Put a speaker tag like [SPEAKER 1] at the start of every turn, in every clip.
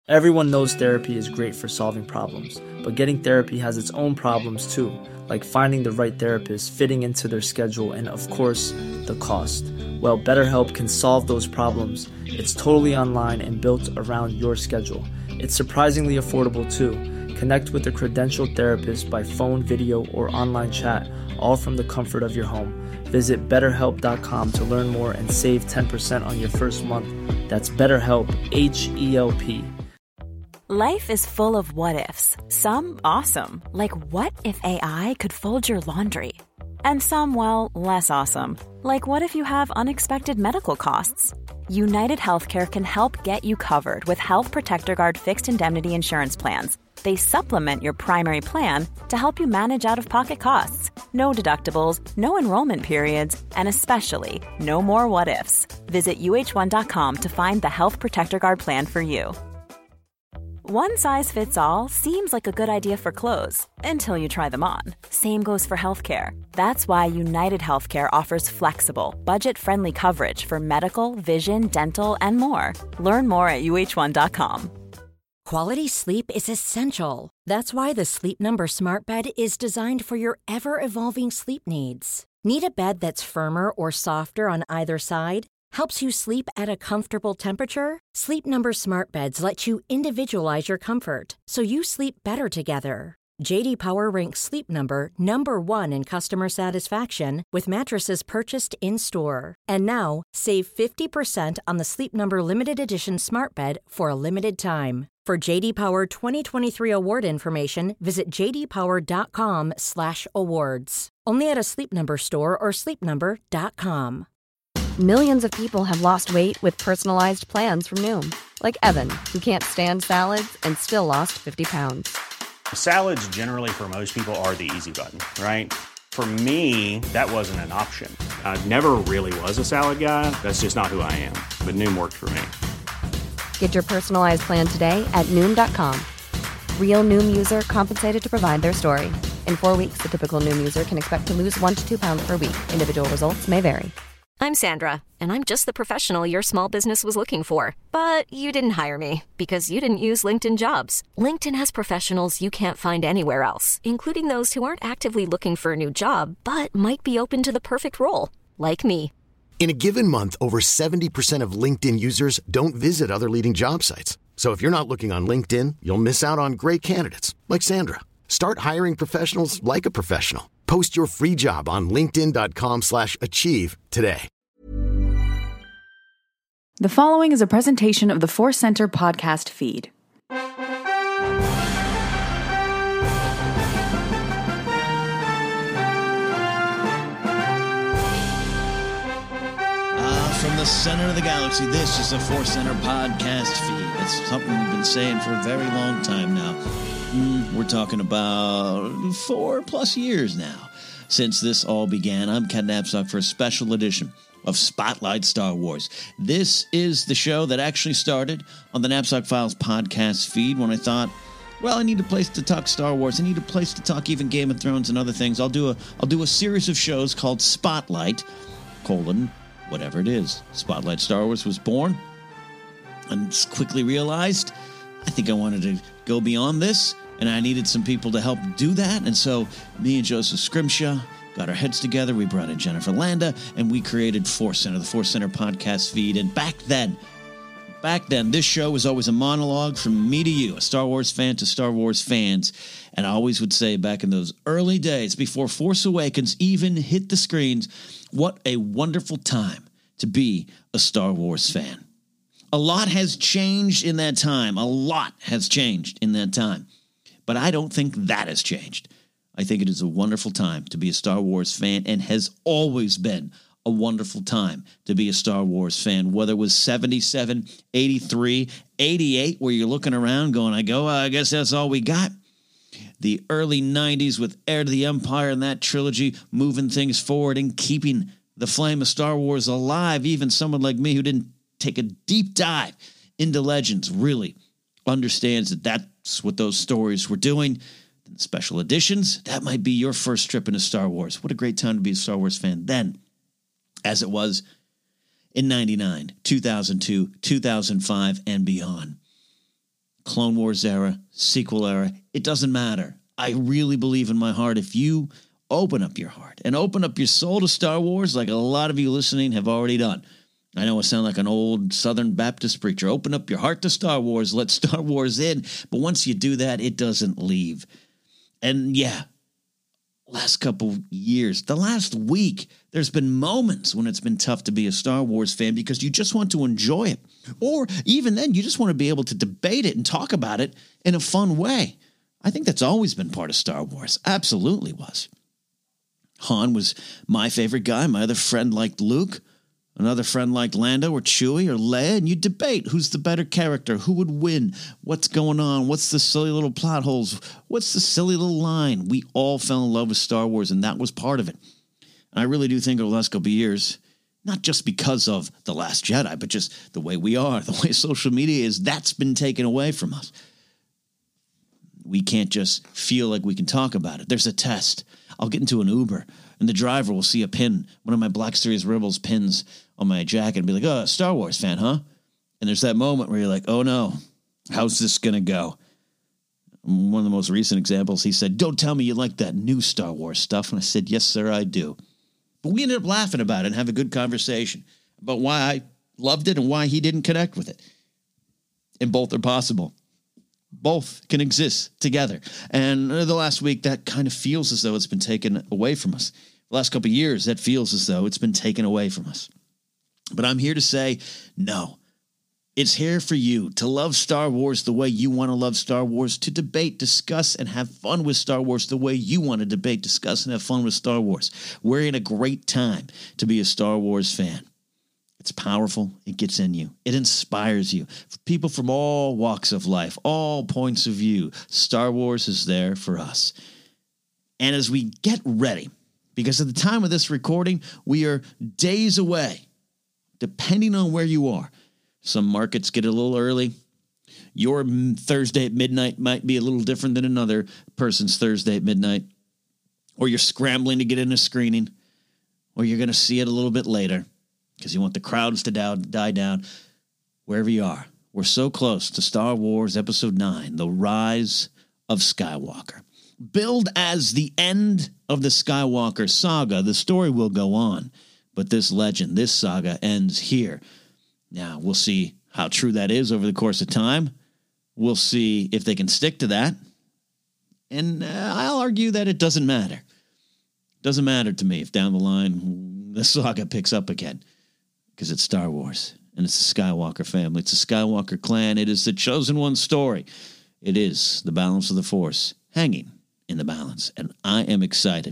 [SPEAKER 1] Everyone knows therapy is great for solving problems, but getting therapy has its own problems too, like finding the right therapist, fitting into their schedule, and of course, the cost. Well, BetterHelp can solve those problems. It's totally online and built around your schedule. It's surprisingly affordable too. Connect with a credentialed therapist by phone, video, or online chat, all from the comfort of your home. Visit BetterHelp.com to learn more and save 10% on your first month. That's BetterHelp, H-E-L-P.
[SPEAKER 2] Life is full of what-ifs. Some awesome, like what if AI could fold your laundry? And some, well, less awesome, like what if you have unexpected medical costs? United Healthcare can help get you covered with Health Protector Guard fixed indemnity insurance plans. They supplement your primary plan to help you manage out-of-pocket costs. No deductibles, no enrollment periods, and especially no more what-ifs. Visit uh1.com to find the Health Protector Guard plan for you. One size fits all seems like a good idea for clothes until you try them on. Same goes for healthcare. That's why United Healthcare offers flexible, budget-friendly coverage for medical, vision, dental, and more. Learn more at uh1.com.
[SPEAKER 3] Quality sleep is essential. That's why the Sleep Number Smart Bed is designed for your ever-evolving sleep needs. Need a bed that's firmer or softer on either side? Helps you sleep at a comfortable temperature? Sleep Number Smart Beds let you individualize your comfort, so you sleep better together. J.D. Power ranks Sleep Number number 1 in customer satisfaction with mattresses purchased in-store. And now, save 50% on the Sleep Number Limited Edition Smart Bed for a limited time. For J.D. Power 2023 award information, visit jdpower.com/awards. Only at a Sleep Number store or sleepnumber.com.
[SPEAKER 4] Millions of people have lost weight with personalized plans from Noom. Like Evan, who can't stand salads and still lost 50 pounds.
[SPEAKER 5] Salads generally for most people are the easy button, right? For me, that wasn't an option. I never really was a salad guy. That's just not who I am. But Noom worked for me.
[SPEAKER 4] Get your personalized plan today at Noom.com. Real Noom user compensated to provide their story. In 4 weeks, the typical Noom user can expect to lose 1 to 2 pounds per week. Individual results may vary.
[SPEAKER 6] I'm Sandra, and I'm just the professional your small business was looking for. But you didn't hire me because you didn't use LinkedIn Jobs. LinkedIn has professionals you can't find anywhere else, including those who aren't actively looking for a new job, but might be open to the perfect role, like me.
[SPEAKER 7] In a given month, over 70% of LinkedIn users don't visit other leading job sites. So if you're not looking on LinkedIn, you'll miss out on great candidates like Sandra. Start hiring professionals like a professional. Post your free job on linkedin.com/achieve today.
[SPEAKER 8] The following is a presentation of the Force Center podcast feed.
[SPEAKER 9] From the center of the galaxy, this is the Force Center podcast feed. That's something we've been saying for a very long time now. We're talking about 4+ years now since this all began. I'm Ken Napzok for a special edition of Spotlight Star Wars. This is the show that actually started on the Napzok Files podcast feed when I thought, well, I need a place to talk Star Wars. I need a place to talk even Game of Thrones and other things. I'll do a series of shows called Spotlight, whatever it is. Spotlight Star Wars was born, and quickly realized I think I wanted to go beyond this, and I needed some people to help do that. And so me and Joseph Scrimshaw got our heads together. We brought in Jennifer Landa, and we created Force Center, the Force Center podcast feed. And back then, this show was always a monologue from me to you, a Star Wars fan to Star Wars fans. And I always would say back in those early days, before Force Awakens even hit the screens, what a wonderful time to be a Star Wars fan. A lot has changed in that time. But I don't think that has changed. I think it is a wonderful time to be a Star Wars fan, and has always been a wonderful time to be a Star Wars fan, whether it was 77, 83, 88, where you're looking around going, I guess that's all we got. The early 90s with Heir to the Empire and that trilogy, moving things forward and keeping the flame of Star Wars alive. Even someone like me who didn't take a deep dive into Legends really understands that that's what those stories were doing. Special editions, that might be your first trip into Star Wars. What a great time to be a Star Wars fan then, as it was in 99, 2002, 2005, and beyond. Clone Wars era, sequel era. It doesn't matter. I really believe in my heart, if you open up your heart and open up your soul to Star Wars, like a lot of you listening have already done. I know I sound like an old Southern Baptist preacher. Open up your heart to Star Wars. Let Star Wars in. But once you do that, it doesn't leave. And yeah, last couple years, the last week, there's been moments when it's been tough to be a Star Wars fan because you just want to enjoy it. Or even then, you just want to be able to debate it and talk about it in a fun way. I think that's always been part of Star Wars. Absolutely was. Han was my favorite guy. My other friend liked Luke. Another friend liked Lando or Chewie or Leia, and you debate who's the better character, who would win, what's going on, what's the silly little plot holes, what's the silly little line. We all fell in love with Star Wars, and that was part of it. And I really do think over the last couple of years, not just because of The Last Jedi, but just the way we are, the way social media is, that's been taken away from us. We can't just feel like we can talk about it. There's a test. I'll get into an Uber, and the driver will see a pin, one of my Black Series Rebels pins on my jacket, and be like, oh, Star Wars fan, huh? And there's that moment where you're like, oh, no, how's this going to go? One of the most recent examples, he said, don't tell me you like that new Star Wars stuff. And I said, yes, sir, I do. But we ended up laughing about it and have a good conversation about why I loved it and why he didn't connect with it. And both are possible. Both can exist together. And the last week, that kind of feels as though it's been taken away from us. The last couple of years, that feels as though it's been taken away from us. But I'm here to say, no. It's here for you to love Star Wars the way you want to love Star Wars, to debate, discuss, and have fun with Star Wars the way you want to debate, discuss, and have fun with Star Wars. We're in a great time to be a Star Wars fan. It's powerful. It gets in you. It inspires you. For people from all walks of life, all points of view, Star Wars is there for us. And as we get ready, because at the time of this recording, we are days away, depending on where you are. Some markets get a little early. Your Thursday at midnight might be a little different than another person's Thursday at midnight. Or you're scrambling to get in a screening. Or you're going to see it a little bit later because you want the crowds to die down. Wherever you are, we're so close to Star Wars Episode 9, The Rise of Skywalker. Billed as the end of the Skywalker saga, the story will go on. But this legend, this saga ends here. Now, we'll see how true that is over the course of time. We'll see if they can stick to that. And I'll argue that it doesn't matter. It doesn't matter to me if down the line the saga picks up again. Because it's Star Wars. And it's the Skywalker family. It's the Skywalker clan. It is the chosen one story. It is the balance of the Force hanging in the balance. And I am excited.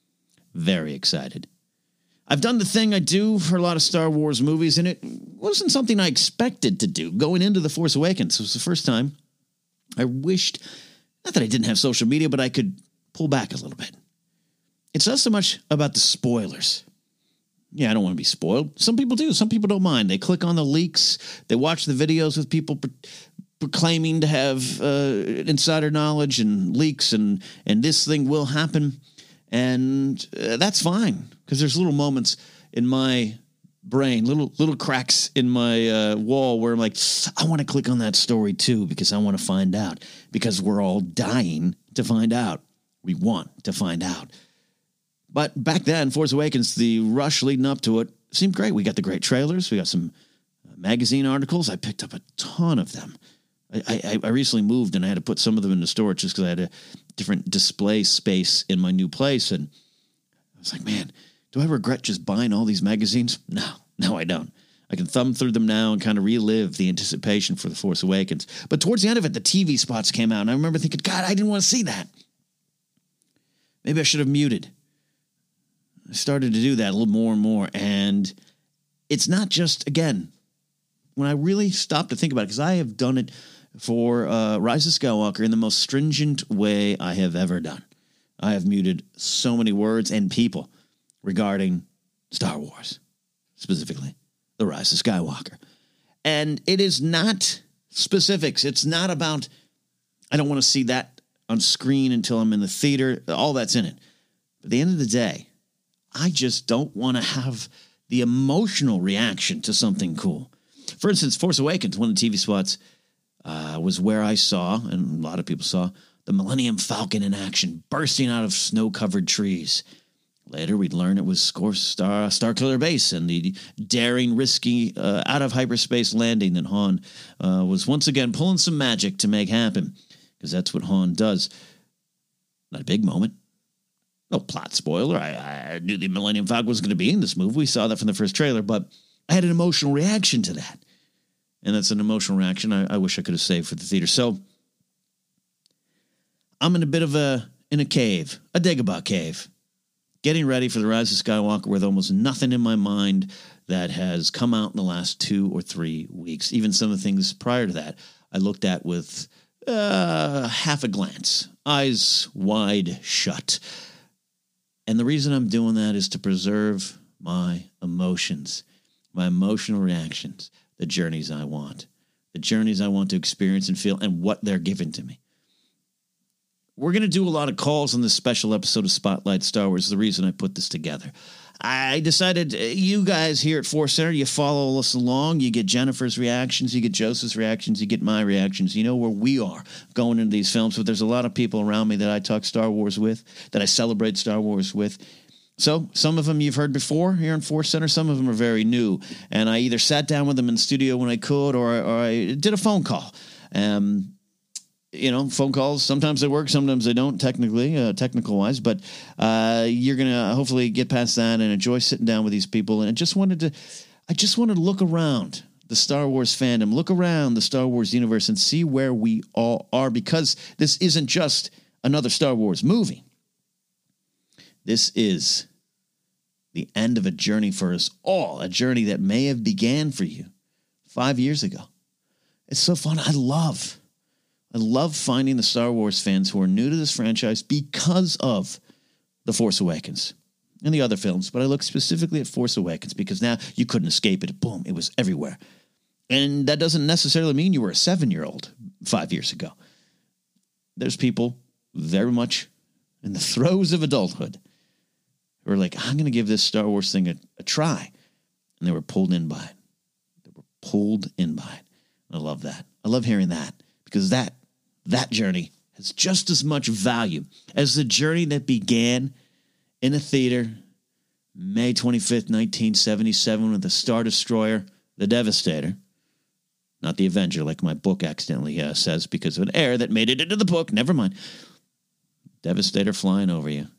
[SPEAKER 9] Very excited. I've done the thing I do for a lot of Star Wars movies, and it wasn't something I expected to do. Going into The Force Awakens, it was the first time I wished, not that I didn't have social media, but I could pull back a little bit. It's not so much about the spoilers. Yeah, I don't want to be spoiled. Some people do. Some people don't mind. They click on the leaks. They watch the videos with people proclaiming to have insider knowledge and leaks, and this thing will happen. And that's fine, because there's little moments in my brain, little cracks in my wall where I'm like, I want to click on that story too, because I want to find out, because we're all dying to find out. We want to find out. But back then, Force Awakens, the rush leading up to it seemed great. We got the great trailers. We got some magazine articles. I picked up a ton of them. I recently moved, and I had to put some of them into storage just because I had a different display space in my new place. And I was like, man, do I regret just buying all these magazines? No, I don't. I can thumb through them now and kind of relive the anticipation for The Force Awakens. But towards the end of it, the TV spots came out, and I remember thinking, God, I didn't want to see that. Maybe I should have muted. I started to do that a little more and more. And it's not just, again, when I really stopped to think about it, because I have done it for Rise of Skywalker in the most stringent way I have ever done. I have muted so many words and people regarding Star Wars, specifically The Rise of Skywalker. And it is not specifics. It's not about, I don't want to see that on screen until I'm in the theater. All that's in it. But at the end of the day, I just don't want to have the emotional reaction to something cool. For instance, Force Awakens, one of the TV spots, was where I saw, and a lot of people saw, the Millennium Falcon in action, bursting out of snow-covered trees. Later, we'd learn it was Starkiller Base and the daring, risky, out-of-hyperspace landing that Han was once again pulling some magic to make happen, because that's what Han does. Not a big moment. No plot spoiler. I knew the Millennium Falcon was going to be in this movie. We saw that from the first trailer, but I had an emotional reaction to that. And that's an emotional reaction I wish I could have saved for the theater. So I'm in a bit of in a cave, a Dagobah cave, getting ready for The Rise of Skywalker with almost nothing in my mind that has come out in the last 2 or 3 weeks. Even some of the things prior to that I looked at with half a glance, eyes wide shut. And the reason I'm doing that is to preserve my emotions, my emotional reactions, the journeys I want to experience and feel, and what they're giving to me. We're going to do a lot of calls on this special episode of Spotlight Star Wars, the reason I put this together. I decided you guys here at Force Center, you follow us along, you get Jennifer's reactions, you get Joseph's reactions, you get my reactions. You know where we are going into these films, but there's a lot of people around me that I talk Star Wars with, that I celebrate Star Wars with. So some of them you've heard before here in Force Center, some of them are very new, and I either sat down with them in the studio when I could, or I did a phone call. Phone calls, sometimes they work, sometimes they don't, technical-wise, but you're going to hopefully get past that and enjoy sitting down with these people. And I just wanted to look around the Star Wars fandom, look around the Star Wars universe and see where we all are, because this isn't just another Star Wars movie. This is the end of a journey for us all, a journey that may have began for you 5 years ago. It's so fun. I love finding the Star Wars fans who are new to this franchise because of The Force Awakens and the other films. But I look specifically at Force Awakens because now you couldn't escape it. Boom, it was everywhere. And that doesn't necessarily mean you were a 7-year-old 5 years ago. There's people very much in the throes of adulthood who are like, I'm going to give this Star Wars thing a try. And they were pulled in by it. I love that. I love hearing that, because that journey has just as much value as the journey that began in a theater May 25th, 1977 with the Star Destroyer, the Devastator. Not the Avenger, like my book accidentally says, because of an error that made it into the book. Never mind. Devastator flying over you.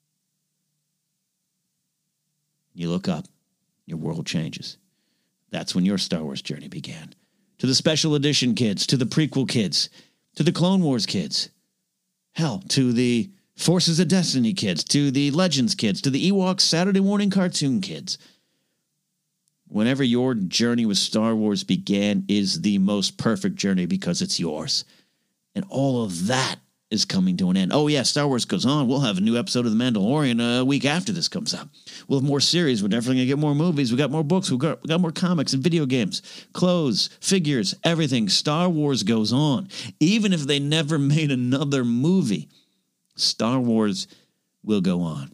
[SPEAKER 9] You look up. Your world changes. That's when your Star Wars journey began. To the special edition kids, to the prequel kids, to the Clone Wars kids. Hell, to the Forces of Destiny kids, to the Legends kids, to the Ewoks Saturday morning cartoon kids. Whenever your journey with Star Wars began is the most perfect journey because it's yours. And all of that is coming to an end. Oh, yeah, Star Wars goes on. We'll have a new episode of The Mandalorian a week after this comes out. We'll have more series. We're definitely going to get more movies. We got more books. We got more comics and video games, clothes, figures, everything. Star Wars goes on. Even if they never made another movie, Star Wars will go on.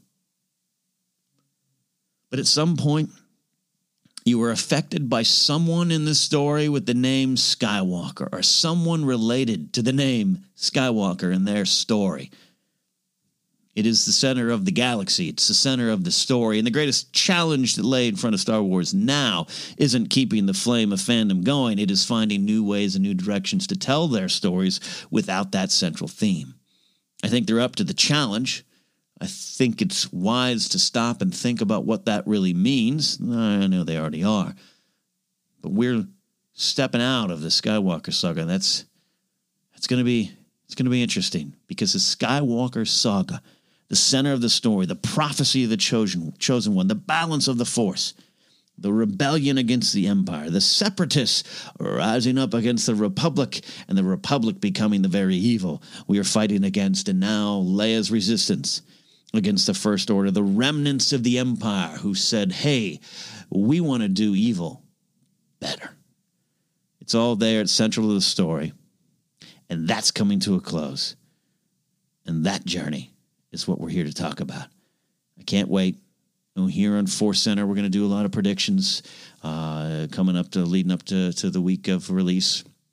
[SPEAKER 9] But at some point, you were affected by someone in the story with the name Skywalker, or someone related to the name Skywalker in their story. It is the center of the galaxy. It's the center of the story. And the greatest challenge that lay in front of Star Wars now isn't keeping the flame of fandom going. It is finding new ways and new directions to tell their stories without that central theme. I think they're up to the challenge. I think it's wise to stop and think about what that really means. I know they already are. But we're stepping out of the Skywalker saga. That's going to be interesting, because the Skywalker saga, the center of the story, the prophecy of the chosen one, the balance of the Force, the rebellion against the Empire, the separatists rising up against the Republic, and the Republic becoming the very evil we are fighting against, and now Leia's resistance against the First Order, the remnants of the Empire who said, hey, we want to do evil better. It's all there. It's central to the story. And that's coming to a close. And that journey is what we're here to talk about. I can't wait. Here on Force Center, we're going to do a lot of predictions leading up to the week of release.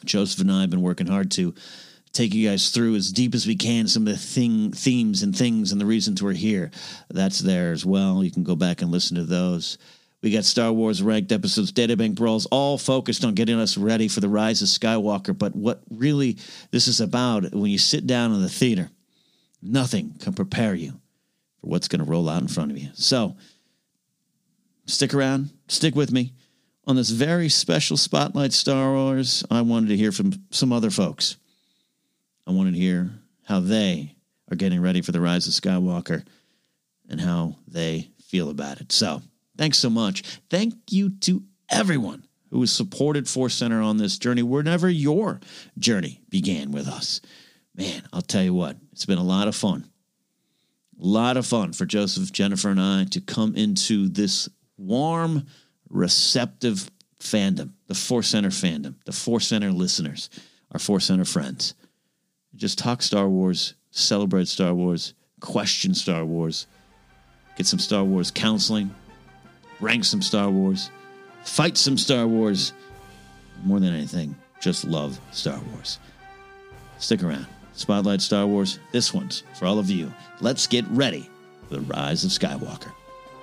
[SPEAKER 9] Joseph and I have been working hard to take you guys through as deep as we can some of the themes and things and the reasons we're here. That's there as well. You can go back and listen to those. We got Star Wars Ranked episodes, Databank Brawls, all focused on getting us ready for the rise of Skywalker. But what really this is about, when you sit down in the theater, nothing can prepare you for what's going to roll out in front of you. So stick around, stick with me. On this very special Spotlight Star Wars, I wanted to hear from some other folks. I wanted to hear how they are getting ready for the rise of Skywalker and how they feel about it. So thanks so much. Thank you to everyone who has supported Force Center on this journey, wherever your journey began with us. Man, I'll tell you what, it's been a lot of fun. A lot of fun for Joseph, Jennifer, and I to come into this warm, receptive fandom, the Force Center fandom, the Force Center listeners, our Force Center friends. Just talk Star Wars, celebrate Star Wars, question Star Wars, get some Star Wars counseling, rank some Star Wars, fight some Star Wars. More than anything, just love Star Wars. Stick around. Spotlight Star Wars, this one's for all of you. Let's get ready for the rise of Skywalker.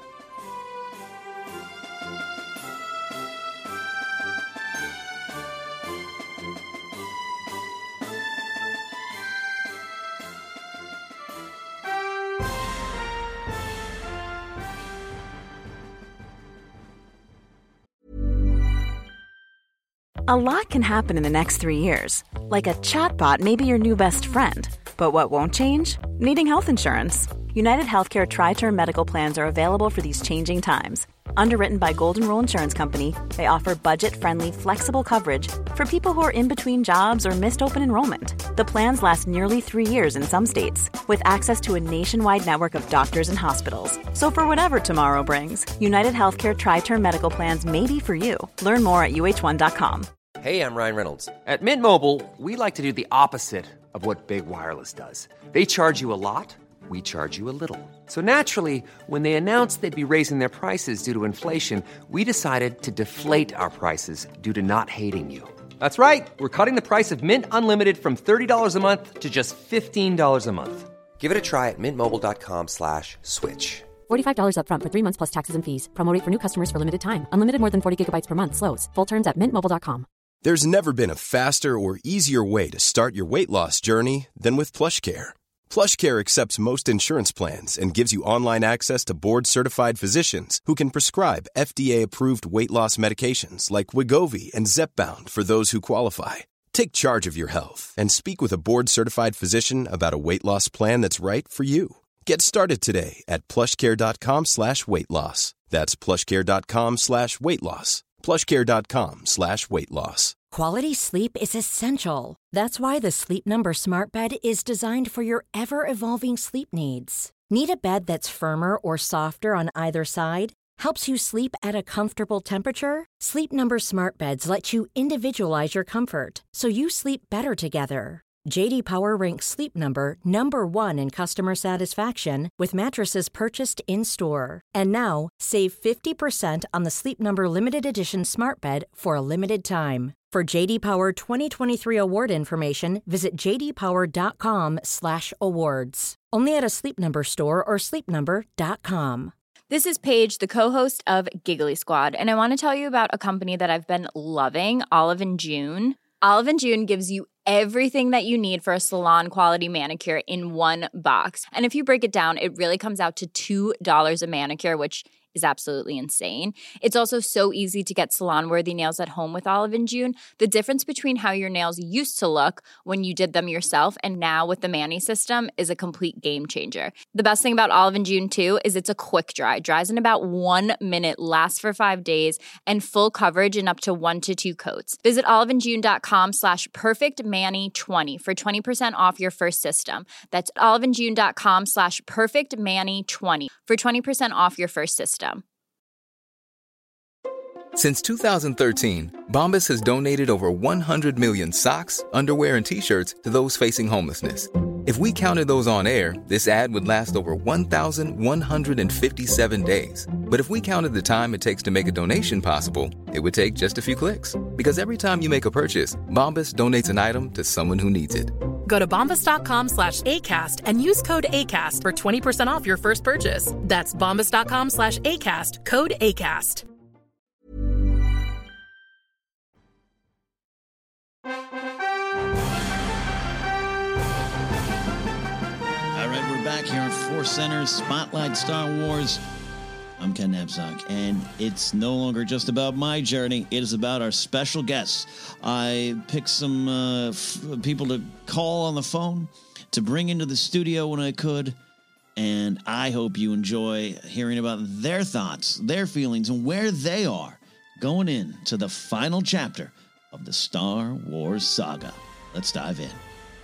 [SPEAKER 2] A lot can happen in the next 3 years. Like a chatbot may be your new best friend. But what won't change? Needing health insurance. United Healthcare Tri-Term Medical Plans are available for these changing times. Underwritten by Golden Rule Insurance Company, they offer budget-friendly, flexible coverage for people who are in between jobs or missed open enrollment. The plans last nearly 3 years in some states, with access to a nationwide network of doctors and hospitals. So for whatever tomorrow brings, United Healthcare Tri-Term Medical Plans may be for you. Learn more at uh1.com.
[SPEAKER 10] Hey, I'm Ryan Reynolds. At Mint Mobile, we like to do the opposite of what Big Wireless does. They charge you a lot, we charge you a little. So naturally, when they announced they'd be raising their prices due to inflation, we decided to deflate our prices due to not hating you. That's right. We're cutting the price of Mint Unlimited from $30 a month to just $15 a month. Give it a try at mintmobile.com/switch.
[SPEAKER 11] $45 up front for 3 months plus taxes and fees. Promo rate for new customers for limited time. Unlimited more than 40 gigabytes per month. Slows full terms at mintmobile.com.
[SPEAKER 12] There's never been a faster or easier way to start your weight loss journey than with PlushCare. PlushCare accepts most insurance plans and gives you online access to board-certified physicians who can prescribe FDA-approved weight loss medications like Wegovy and Zepbound for those who qualify. Take charge of your health and speak with a board-certified physician about a weight loss plan that's right for you. Get started today at plushcare.com/weight loss. That's plushcare.com/weight loss. plushcare.com/weight loss.
[SPEAKER 3] Quality sleep is essential. That's why the Sleep Number Smart Bed is designed for your ever-evolving sleep needs. Need a bed that's firmer or softer on either side? Helps you sleep at a comfortable temperature? Sleep Number Smart Beds let you individualize your comfort, so you sleep better together. J.D. Power ranks Sleep Number number 1 in customer satisfaction with mattresses purchased in-store. And now, save 50% on the Sleep Number Limited Edition Smart Bed for a limited time. For J.D. Power 2023 award information, visit jdpower.com/awards. Only at a Sleep Number store or sleepnumber.com.
[SPEAKER 13] This is Paige, the co-host of Giggly Squad, and I want to tell you about a company that I've been loving, Olive & June. Olive & June gives you everything that you need for a salon-quality manicure in one box. And if you break it down, it really comes out to $2 a manicure, which is absolutely insane. It's also so easy to get salon-worthy nails at home with Olive & June. The difference between how your nails used to look when you did them yourself and now with the Mani system is a complete game changer. The best thing about Olive & June, too, is it's a quick dry. Dries in about 1 minute, lasts for 5 days, and full coverage in up to 1 to 2 coats. Visit oliveandjune.com/perfectmani20 for 20% off your first system. That's oliveandjune.com/perfectmani20 for 20% off your first system.
[SPEAKER 14] Since 2013, Bombas has donated over 100 million socks, underwear, and T-shirts to those facing homelessness. If we counted those on air, this ad would last over 1,157 days. But if we counted the time it takes to make a donation possible, it would take just a few clicks. Because every time you make a purchase, Bombas donates an item to someone who needs it.
[SPEAKER 15] Go to bombas.com/ACAST and use code ACAST for 20% off your first purchase. That's bombas.com/ACAST, code ACAST.
[SPEAKER 9] All right, we're back here on Force Center, Spotlight Star Wars. I'm Ken Napzok, and it's no longer just about my journey. It is about our special guests. I picked some people to call on the phone, to bring into the studio when I could, and I hope you enjoy hearing about their thoughts, their feelings, and where they are going into the final chapter of the Star Wars saga. Let's dive in.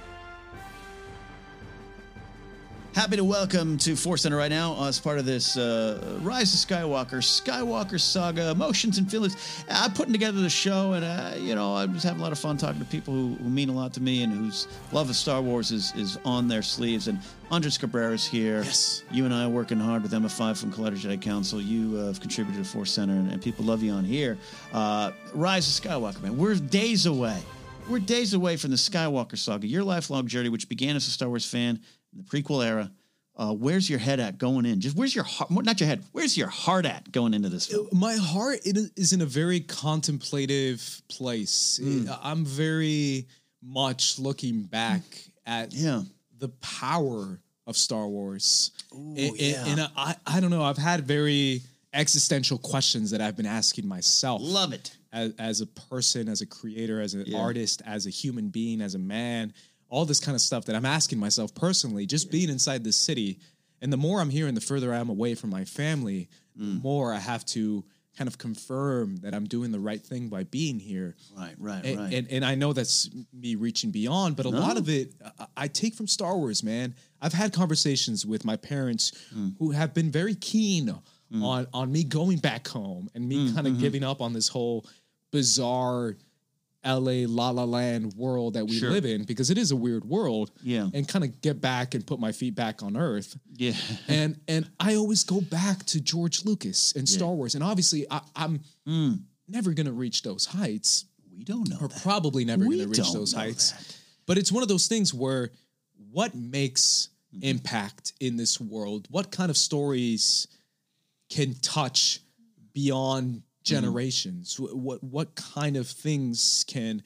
[SPEAKER 9] Happy to welcome to Force Center right now as part of this Rise of Skywalker saga, emotions and feelings. I'm putting together the show, and I'm just having a lot of fun talking to people who mean a lot to me and whose love of Star Wars is on their sleeves. And Andres Cabrera's here.
[SPEAKER 16] Yes.
[SPEAKER 9] You and I are working hard with Emma5 from Collider Jedi Council. You have contributed to Force Center, and people love you on here. Rise of Skywalker, man. We're days away. We're days away from the Skywalker saga, your lifelong journey, which began as a Star Wars fan in the prequel era. Where's your head at going in? Just where's your heart? Not your head. Where's your heart at going into this film?
[SPEAKER 16] My heart is in a very contemplative place. I'm very much looking back at the power of Star Wars. And I don't know. I've had very existential questions that I've been asking myself.
[SPEAKER 9] Love it.
[SPEAKER 16] As a person, as a creator, as an artist, as a human being, as a man. All this kind of stuff that I'm asking myself personally, just being inside this city. And the more I'm here and the further I'm away from my family, the more I have to kind of confirm that I'm doing the right thing by being here.
[SPEAKER 9] Right.
[SPEAKER 16] And I know that's me reaching beyond, but a lot of it I take from Star Wars, man. I've had conversations with my parents who have been very keen on me going back home and me kind of giving up on this whole bizarre LA La La Land world that we live in, because it is a weird world.
[SPEAKER 9] Yeah.
[SPEAKER 16] And kind of get back and put my feet back on earth.
[SPEAKER 9] Yeah.
[SPEAKER 16] And I always go back to George Lucas and Star Wars. And obviously I'm never going to reach those heights.
[SPEAKER 9] We don't know.
[SPEAKER 16] Or probably never going to reach those heights. But it's one of those things where what makes impact in this world? What kind of stories can touch beyond generations? What kind of things can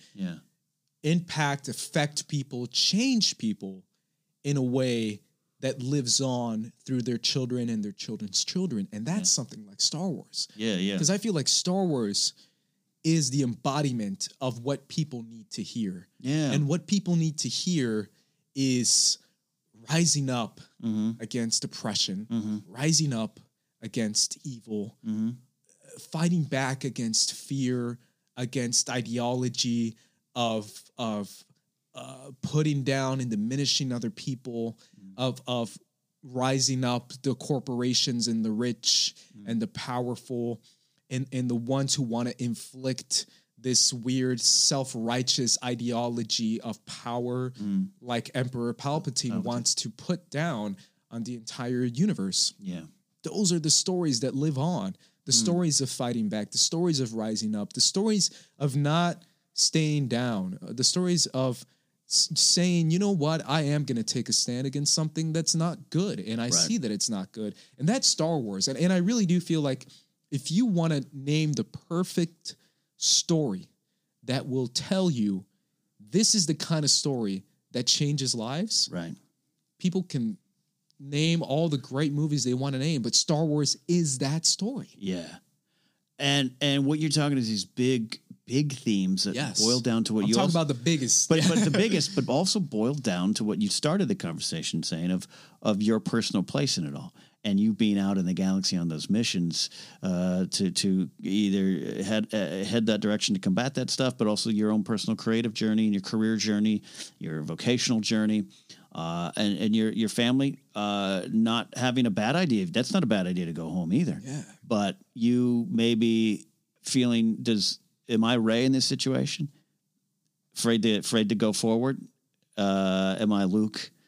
[SPEAKER 16] impact, affect people, change people in a way that lives on through their children and their children's children? And that's something like Star Wars.
[SPEAKER 9] Yeah.
[SPEAKER 16] Because I feel like Star Wars is the embodiment of what people need to hear.
[SPEAKER 9] Yeah.
[SPEAKER 16] And what people need to hear is rising up against oppression, rising up against evil, fighting back against fear, against ideology of putting down and diminishing other people, of rising up the corporations and the rich and the powerful, and the ones who want to inflict this weird self-righteous ideology of power, like Emperor Palpatine wants to put down on the entire universe.
[SPEAKER 9] Yeah.
[SPEAKER 16] Those are the stories that live on. The stories of fighting back, the stories of rising up, the stories of not staying down, the stories of saying, you know what, I am going to take a stand against something that's not good, and I see that it's not good. And that's Star Wars. And I really do feel like if you want to name the perfect story that will tell you this is the kind of story that changes lives, people can name all the great movies they want to name, but Star Wars is that story.
[SPEAKER 9] Yeah. And what you're talking is these big themes that boil down to what
[SPEAKER 16] I'm talking about the biggest.
[SPEAKER 9] But the biggest, but also boiled down to what you started the conversation saying of your personal place in it all. And you being out in the galaxy on those missions to either head that direction to combat that stuff, but also your own personal creative journey and your career journey, your vocational journey. And your family not having a bad idea. That's not a bad idea to go home either.
[SPEAKER 16] Yeah.
[SPEAKER 9] But you may be feeling, am I Rey in this situation? Afraid to go forward? Am I Luke?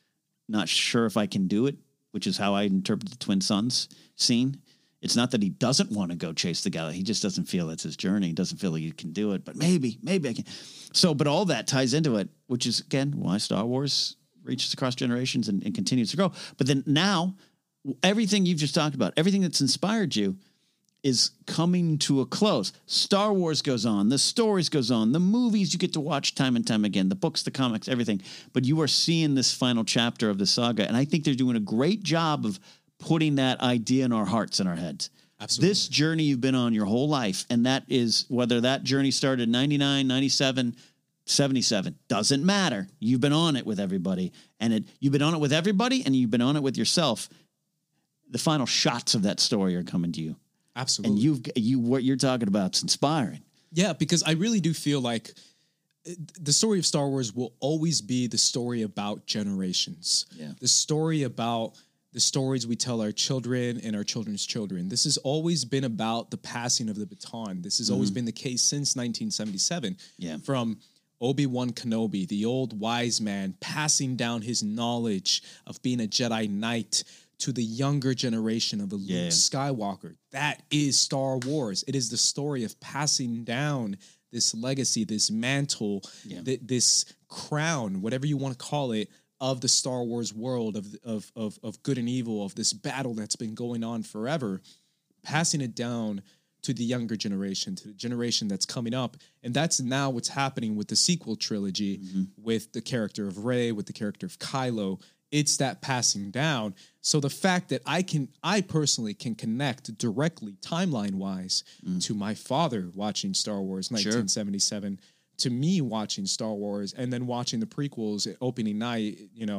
[SPEAKER 9] not sure if I can do it, which is how I interpret the twin sons scene. It's not that he doesn't want to go chase the galaxy. He just doesn't feel that's his journey. He doesn't feel like he can do it, but maybe I can. So, but all that ties into it, which is, again, why Star Wars reaches across generations and continues to grow. But then now, everything you've just talked about, everything that's inspired you is coming to a close. Star Wars goes on. The stories goes on. The movies you get to watch time and time again. The books, the comics, everything. But you are seeing this final chapter of the saga, and I think they're doing a great job of putting that idea in our hearts and our heads. Absolutely. This journey you've been on your whole life, and that is, whether that journey started in 99, 97, 77, doesn't matter. You've been on it with everybody, and you've been on it with everybody, and you've been on it with yourself. The final shots of that story are coming to you.
[SPEAKER 16] Absolutely.
[SPEAKER 9] And what you're talking about is inspiring.
[SPEAKER 16] Yeah, because I really do feel like the story of Star Wars will always be the story about generations.
[SPEAKER 9] Yeah.
[SPEAKER 16] The story about the stories we tell our children and our children's children. This has always been about the passing of the baton. This has always been the case since 1977.
[SPEAKER 9] Yeah.
[SPEAKER 16] From Obi-Wan Kenobi, the old wise man, passing down his knowledge of being a Jedi Knight to the younger generation of a Luke Skywalker. That is Star Wars. It is the story of passing down this legacy, this mantle, this crown, whatever you want to call it, of the Star Wars world, of good and evil, of this battle that's been going on forever, passing it down to the younger generation, to the generation that's coming up. And that's now what's happening with the sequel trilogy, with the character of Rey, with the character of Kylo. It's that passing down. So the fact that I personally can connect directly, timeline-wise, to my father watching Star Wars 1977, to me watching Star Wars, and then watching the prequels at opening night,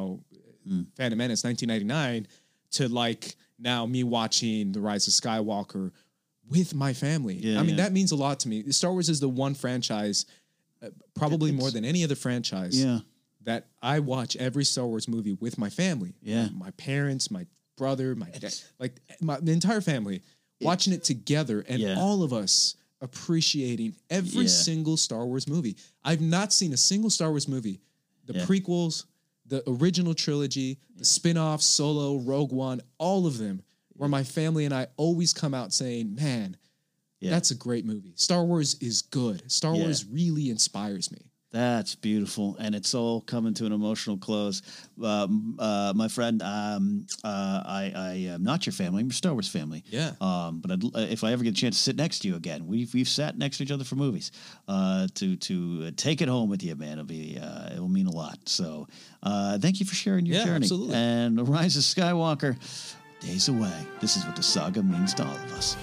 [SPEAKER 16] Phantom Menace 1999, to like now me watching The Rise of Skywalker with my family. That means a lot to me. Star Wars is the one franchise, probably more than any other franchise, that I watch every Star Wars movie with my family.
[SPEAKER 9] Yeah.
[SPEAKER 16] My parents, my brother, my dad, like the entire family, watching it together, and all of us appreciating every single Star Wars movie. I've not seen a single Star Wars movie, the prequels, the original trilogy, the spin-offs, Solo, Rogue One, all of them, where my family and I always come out saying, man, that's a great movie. Star Wars is good. Star Wars really inspires me.
[SPEAKER 9] That's beautiful, and it's all coming to an emotional close. My friend, I am not your family. I'm your Star Wars family.
[SPEAKER 16] Yeah.
[SPEAKER 9] But if I ever get a chance to sit next to you again, we've sat next to each other for movies. To take it home with you, man, it will mean a lot. So, thank you for sharing your journey.
[SPEAKER 16] Absolutely.
[SPEAKER 9] And The Rise of Skywalker, days away. This is what the saga means to all of us.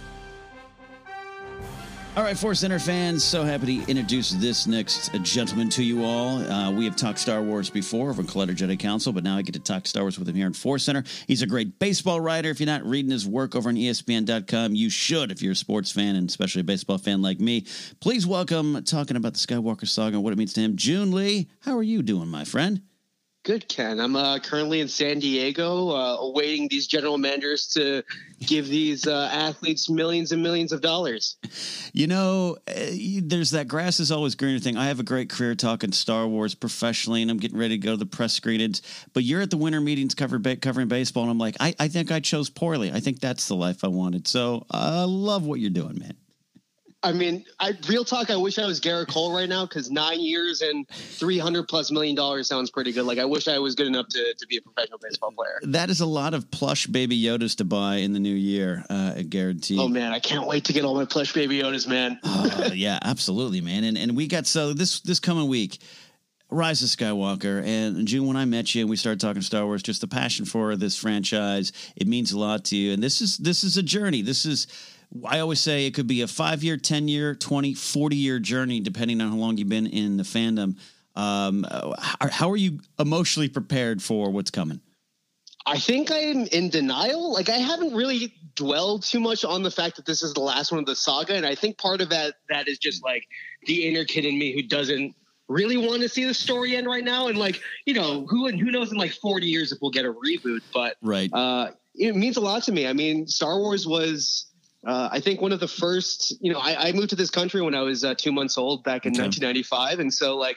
[SPEAKER 9] All right, Force Center fans, so happy to introduce this next gentleman to you all. We have talked Star Wars before over Collider Jedi Council, but now I get to talk Star Wars with him here in Force Center. He's a great baseball writer. If you're not reading his work over on ESPN.com, you should if you're a sports fan, and especially a baseball fan like me. Please welcome, talking about the Skywalker saga and what it means to him, Jun Lee. How are you doing, my friend?
[SPEAKER 17] Good, Ken. I'm currently in San Diego, awaiting these general managers to give these athletes millions and millions of dollars.
[SPEAKER 9] There's that grass is always greener thing. I have a great career talking Star Wars professionally, and I'm getting ready to go to the press screenings. But you're at the winter meetings covering baseball, and I'm like, I think I chose poorly. I think that's the life I wanted. So I love what you're doing, man.
[SPEAKER 17] I mean, real talk, I wish I was Garrett Cole right now, because 9 years and $300+ million sounds pretty good. Like, I wish I was good enough to be a professional baseball player.
[SPEAKER 9] That is a lot of plush Baby Yodas to buy in the new year, guaranteed.
[SPEAKER 17] Oh, man, I can't wait to get all my plush Baby Yodas, man.
[SPEAKER 9] Yeah, absolutely, man. And we got, so this coming week, Rise of Skywalker, and June, when I met you and we started talking Star Wars, just the passion for this franchise, it means a lot to you. And this is a journey. I always say it could be a 5-year, 10-year, 20, 40-year journey, depending on how long you've been in the fandom. How are you emotionally prepared for what's coming?
[SPEAKER 17] I think I'm in denial. Like, I haven't really dwelled too much on the fact that this is the last one of the saga. And I think part of that is just like the inner kid in me who doesn't really want to see the story end right now. And like, who knows in like 40 years if we'll get a reboot, but
[SPEAKER 9] right.
[SPEAKER 17] It means a lot to me. I mean, Star Wars was, I think one of the first, I moved to this country when I was 2 months old back in 1995. And so like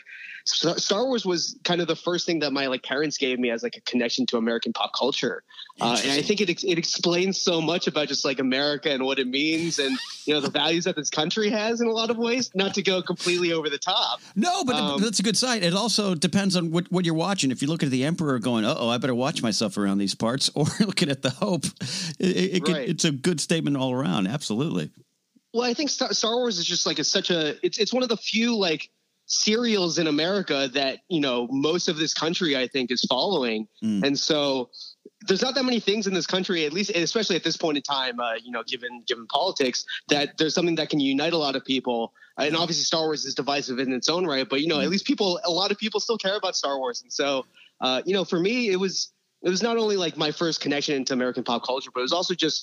[SPEAKER 17] Star Wars was kind of the first thing that my like parents gave me as like a connection to American pop culture. And I think it explains so much about just like America and what it means and, you know, the values that this country has in a lot of ways, not to go completely over the top.
[SPEAKER 9] No, but that's a good sign. It also depends on what you're watching. If you look at the Emperor going, I better watch myself around these parts, or looking at the Hope, it's a good statement all around. Absolutely.
[SPEAKER 17] Well, I think Star Wars is just like it's one of the few like serials in America that, you know, most of this country, I think, is following. And so there's not that many things in this country, at least, especially at this point in time, you know, given politics, that there's something that can unite a lot of people. And obviously Star Wars is divisive in its own right, but, you know, at least a lot of people still care about Star Wars. And so, you know, for me, it was not only like my first connection into American pop culture, but it was also just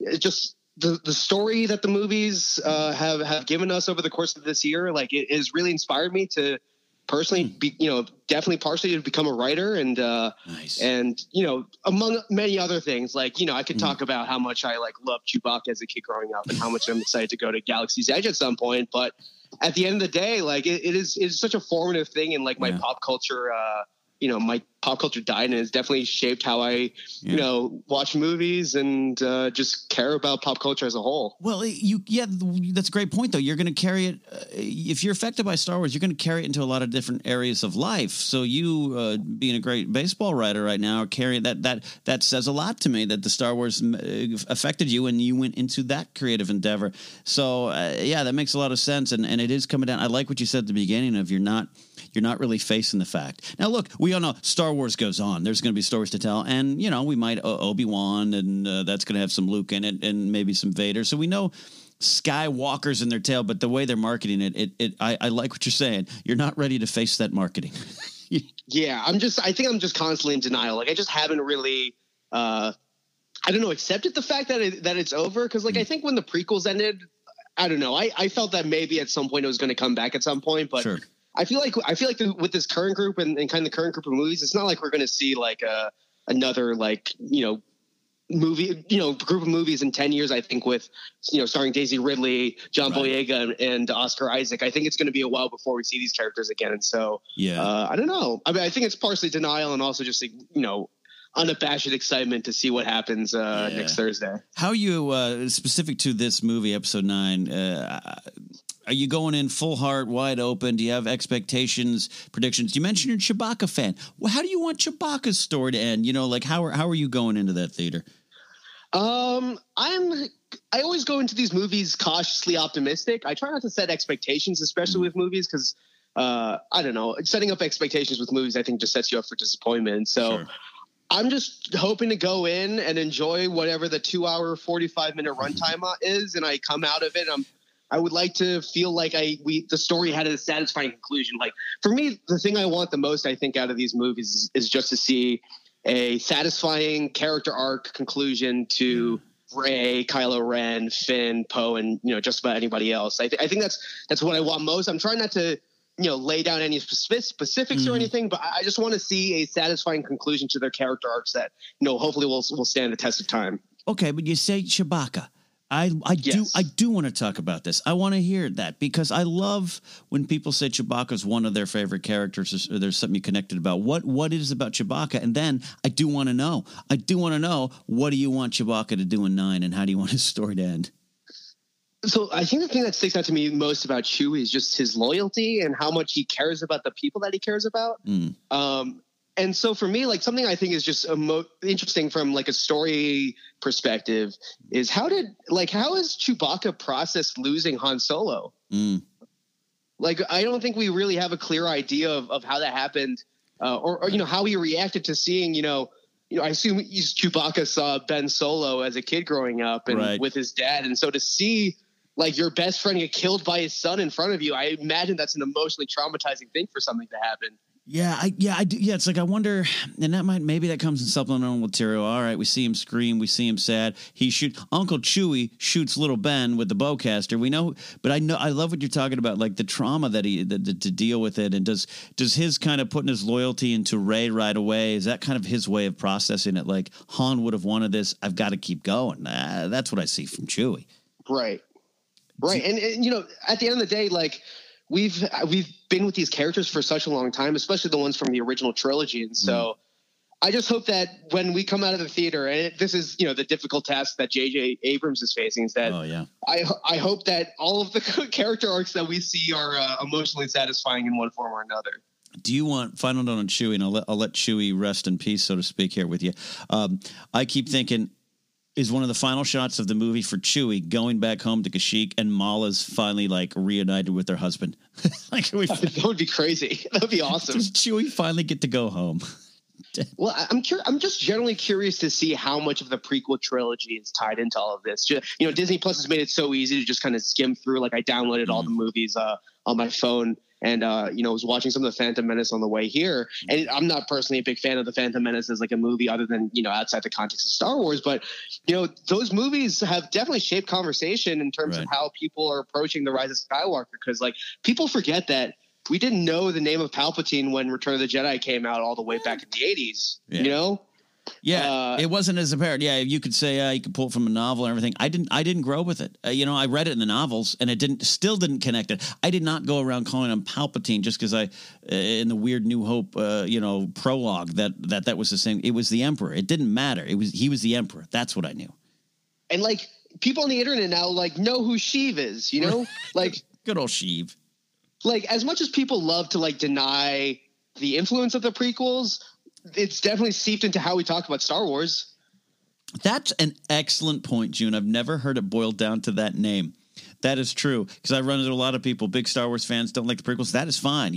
[SPEAKER 17] the story that the movies have given us over the course of this year. Like, it has really inspired me to personally be, you know, definitely partially to become a writer and and, you know, among many other things, like, you know, I could talk about how much I like loved Chewbacca as a kid growing up and how much I'm excited to go to Galaxy's Edge at some point. But at the end of the day, like it's such a formative thing in like my pop culture, you know, my pop culture diet, and it's definitely shaped how I, you know, watch movies and just care about pop culture as a whole.
[SPEAKER 9] Well, that's a great point, though. You're going to carry it if you're affected by Star Wars. You're going to carry it into a lot of different areas of life. So you, being a great baseball writer right now, carry that says a lot to me that the Star Wars affected you and you went into that creative endeavor. So that makes a lot of sense, and it is coming down. I like what you said at the beginning of you're not really facing the fact. Now, look, we all know Star Wars goes on. There's going to be stories to tell. And, you know, we might Obi-Wan, and that's going to have some Luke in it and maybe some Vader. So we know Skywalker's in their tail, but the way they're marketing it, I like what you're saying. You're not ready to face that marketing.
[SPEAKER 17] Yeah, I think I'm just constantly in denial. Like, I just haven't really, accepted the fact that it's over. Cause like, I think when the prequels ended, I don't know. I felt that maybe at some point it was going to come back at some point, but sure. I feel like with this current group and kind of the current group of movies, it's not like we're going to see like another like, you know, movie, you know, group of movies in 10 years, I think, with, you know, starring Daisy Ridley, John Boyega and Oscar Isaac. I think it's going to be a while before we see these characters again. And so, I don't know. I mean, I think it's partially denial and also just, you know, unabashed excitement to see what happens next Thursday.
[SPEAKER 9] How you, specific to this movie, episode 9, are you going in full heart, wide open? Do you have expectations, predictions? You mentioned you're a Chewbacca fan. Well, how do you want Chewbacca's story to end? You know, like how are you going into that theater?
[SPEAKER 17] I always go into these movies cautiously optimistic. I try not to set expectations, especially with movies, because I don't know, setting up expectations with movies, I think, just sets you up for disappointment. So sure. I'm just hoping to go in and enjoy whatever the 2-hour, 45-minute runtime is, and I come out of it. I would like to feel like the story had a satisfying conclusion. Like, for me, the thing I want the most, I think, out of these movies is just to see a satisfying character arc conclusion to Rey, Kylo Ren, Finn, Poe, and, you know, just about anybody else. I think that's what I want most. I'm trying not to, you know, lay down any specifics or anything, but I just want to see a satisfying conclusion to their character arcs that, you know, hopefully will stand the test of time.
[SPEAKER 9] Okay, but you say Chewbacca. I do want to talk about this. I want to hear that because I love when people say Chewbacca is one of their favorite characters or there's something you connected about. What is about Chewbacca? And then I do want to know, what do you want Chewbacca to do in 9 and how do you want his story to end?
[SPEAKER 17] So I think the thing that sticks out to me most about Chewie is just his loyalty and how much he cares about the people that he cares about. And so for me, like, something I think is just interesting from like a story perspective is how has Chewbacca processed losing Han Solo? Like, I don't think we really have a clear idea of how that happened, or you know, how he reacted to seeing, you know, I assume Chewbacca saw Ben Solo as a kid growing up and with his dad. And so to see like your best friend get killed by his son in front of you, I imagine that's an emotionally traumatizing thing for something to happen.
[SPEAKER 9] I do. Yeah, it's like I wonder, and maybe that comes in supplemental material. All right, we see him scream, we see him sad. Uncle Chewie shoots little Ben with the bowcaster. We know, but I love what you're talking about, like the trauma that to deal with it. And does his kind of putting his loyalty into Rey right away, is that kind of his way of processing it? Like, Han would have wanted this, I've got to keep going. That's what I see from Chewie.
[SPEAKER 17] Right. And you know, at the end of the day, like, we've been with these characters for such a long time, especially the ones from the original trilogy. And so I just hope that when we come out of the theater, and this is, the difficult task that J.J. Abrams is facing, is that I hope that all of the character arcs that we see are emotionally satisfying in one form or another.
[SPEAKER 9] Do you want final note on Chewie? And I'll let Chewie rest in peace, so to speak, here with you. I keep thinking, is one of the final shots of the movie for Chewie going back home to Kashyyyk, and Mala's finally reunited with her husband?
[SPEAKER 17] That would be crazy. That would be awesome.
[SPEAKER 9] Does Chewie finally get to go home?
[SPEAKER 17] Well, I'm just generally curious to see how much of the prequel trilogy is tied into all of this. Disney Plus has made it so easy to just kind of skim through. I downloaded all the movies on my phone, and was watching some of the Phantom Menace on the way here. And I'm not personally a big fan of the Phantom Menace as a movie, other than outside the context of Star Wars. But those movies have definitely shaped conversation in terms of how people are approaching the Rise of Skywalker. Because people forget that we didn't know the name of Palpatine when Return of the Jedi came out all the way back in the 80s,
[SPEAKER 9] Yeah, it wasn't as apparent. Yeah, you could say you could pull it from a novel and everything. I didn't grow with it. I read it in the novels, and it still didn't connect it. I did not go around calling him Palpatine just because in the weird New Hope, prologue that was the same. It was the Emperor. It didn't matter. He was the Emperor. That's what I knew.
[SPEAKER 17] And people on the internet now know who Sheev is.
[SPEAKER 9] Good old Sheev.
[SPEAKER 17] As much as people love to deny the influence of the prequels, it's definitely seeped into how we talk about Star Wars.
[SPEAKER 9] That's an excellent point, June. I've never heard it boiled down to that name. That is true, because I run into a lot of people, big Star Wars fans, don't like the prequels. That is fine.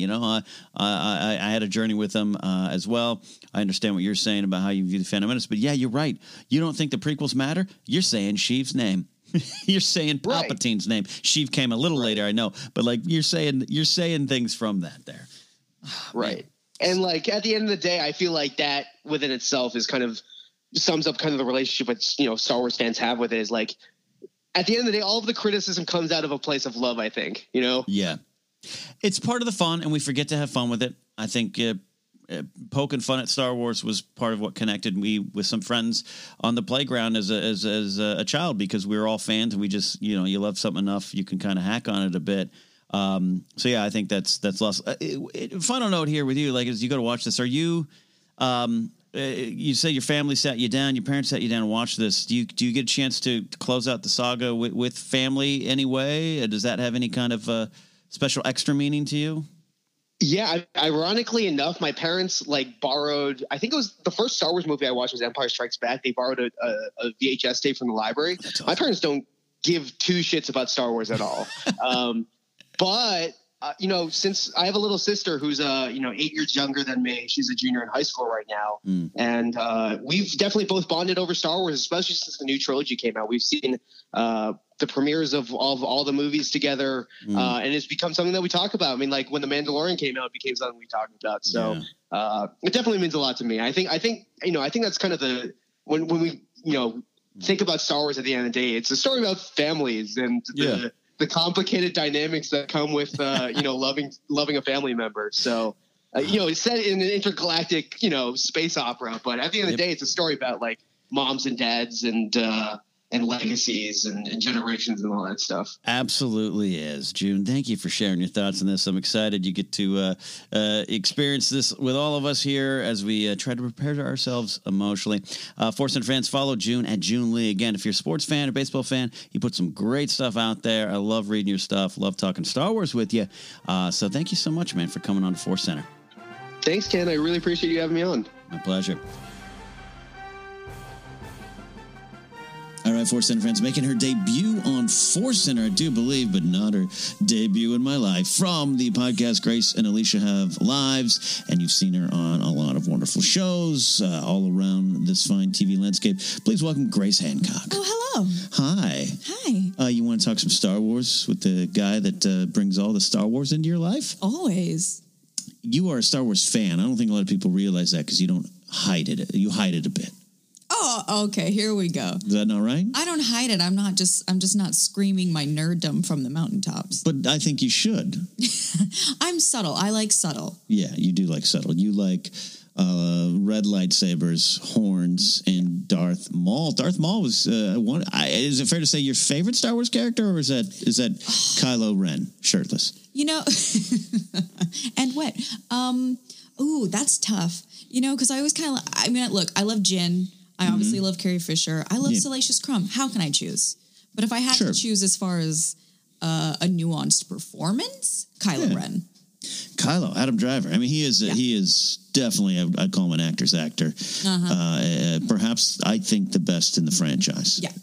[SPEAKER 9] I had a journey with them as well. I understand what you're saying about how you view the Phantom Menace, but yeah, you're right. You don't think the prequels matter? You're saying Sheev's name. You're saying Palpatine's name. Sheev came a little later, I know, but you're saying things from that there.
[SPEAKER 17] Right. And at the end of the day, I feel that within itself is kind of sums up kind of the relationship that Star Wars fans have with it. Is at the end of the day, all of the criticism comes out of a place of love, I think.
[SPEAKER 9] Yeah, it's part of the fun, and we forget to have fun with it. I think poking fun at Star Wars was part of what connected me with some friends on the playground as a child, because we were all fans, and we just you love something enough, you can kind of hack on it a bit. So yeah, I think that's lost. Final note here with you, as you go to watch this, are you, you say your family sat you down, your parents sat you down and watched this. Do you get a chance to close out the saga with family anyway? Does that have any kind of special extra meaning to you?
[SPEAKER 17] Yeah, ironically enough, my parents borrowed, I think it was the first Star Wars movie I watched was Empire Strikes Back. They borrowed a VHS tape from the library. Awesome. My parents don't give two shits about Star Wars at all. But since I have a little sister who's 8 years younger than me, she's a junior in high school right now, and we've definitely both bonded over Star Wars, especially since the new trilogy came out. We've seen the premieres of all the movies together, and it's become something that we talk about. I mean, when The Mandalorian came out, it became something we talked about. So it definitely means a lot to me. I think that's kind of when we think about Star Wars at the end of the day, it's a story about families and the complicated dynamics that come with, loving a family member. So, it's set in an intergalactic, space opera, but at the end of the day, it's a story about moms and dads and legacies and generations and all that stuff.
[SPEAKER 9] Absolutely is. June, thank you for sharing your thoughts on this. I'm excited you get to experience this with all of us here as we try to prepare ourselves emotionally. Force Center fans, follow June at June Lee. Again, if you're a sports fan or baseball fan, he puts some great stuff out there. I love reading your stuff. Love talking Star Wars with you. So thank you so much, man, for coming on to Force Center.
[SPEAKER 17] Thanks, Ken. I really appreciate you having me on.
[SPEAKER 9] My pleasure. All right, Force Center fans, making her debut on Force Center, I do believe, but not her debut in my life. From the podcast Grace and Alicia Have Lives, and you've seen her on a lot of wonderful shows all around this fine TV landscape. Please welcome Grace Hancock.
[SPEAKER 18] Oh, hello.
[SPEAKER 9] Hi.
[SPEAKER 18] Hi.
[SPEAKER 9] You want to talk some Star Wars with the guy that brings all the Star Wars into your life?
[SPEAKER 18] Always.
[SPEAKER 9] You are a Star Wars fan. I don't think a lot of people realize that because you don't hide it. You hide it a bit.
[SPEAKER 18] Oh, okay. Here we go.
[SPEAKER 9] Is that not right?
[SPEAKER 18] I don't hide it. I'm just not screaming my nerddom from the mountaintops.
[SPEAKER 9] But I think you should.
[SPEAKER 18] I'm subtle. I like subtle.
[SPEAKER 9] Yeah, you do like subtle. You like red lightsabers, horns, and Darth Maul. Darth Maul was one. Is it fair to say your favorite Star Wars character, or is that Kylo Ren shirtless?
[SPEAKER 18] You know, and wet. Ooh, that's tough. You know, because I always kind of. I mean, look, I love Jyn. I obviously love Carrie Fisher. I love Salacious Crumb. How can I choose? But if I had to choose as far as a nuanced performance, Kylo Ren.
[SPEAKER 9] Kylo, Adam Driver. I mean, he is definitely, I'd call him an actor's actor. Perhaps, I think, the best in the franchise.
[SPEAKER 18] Yeah.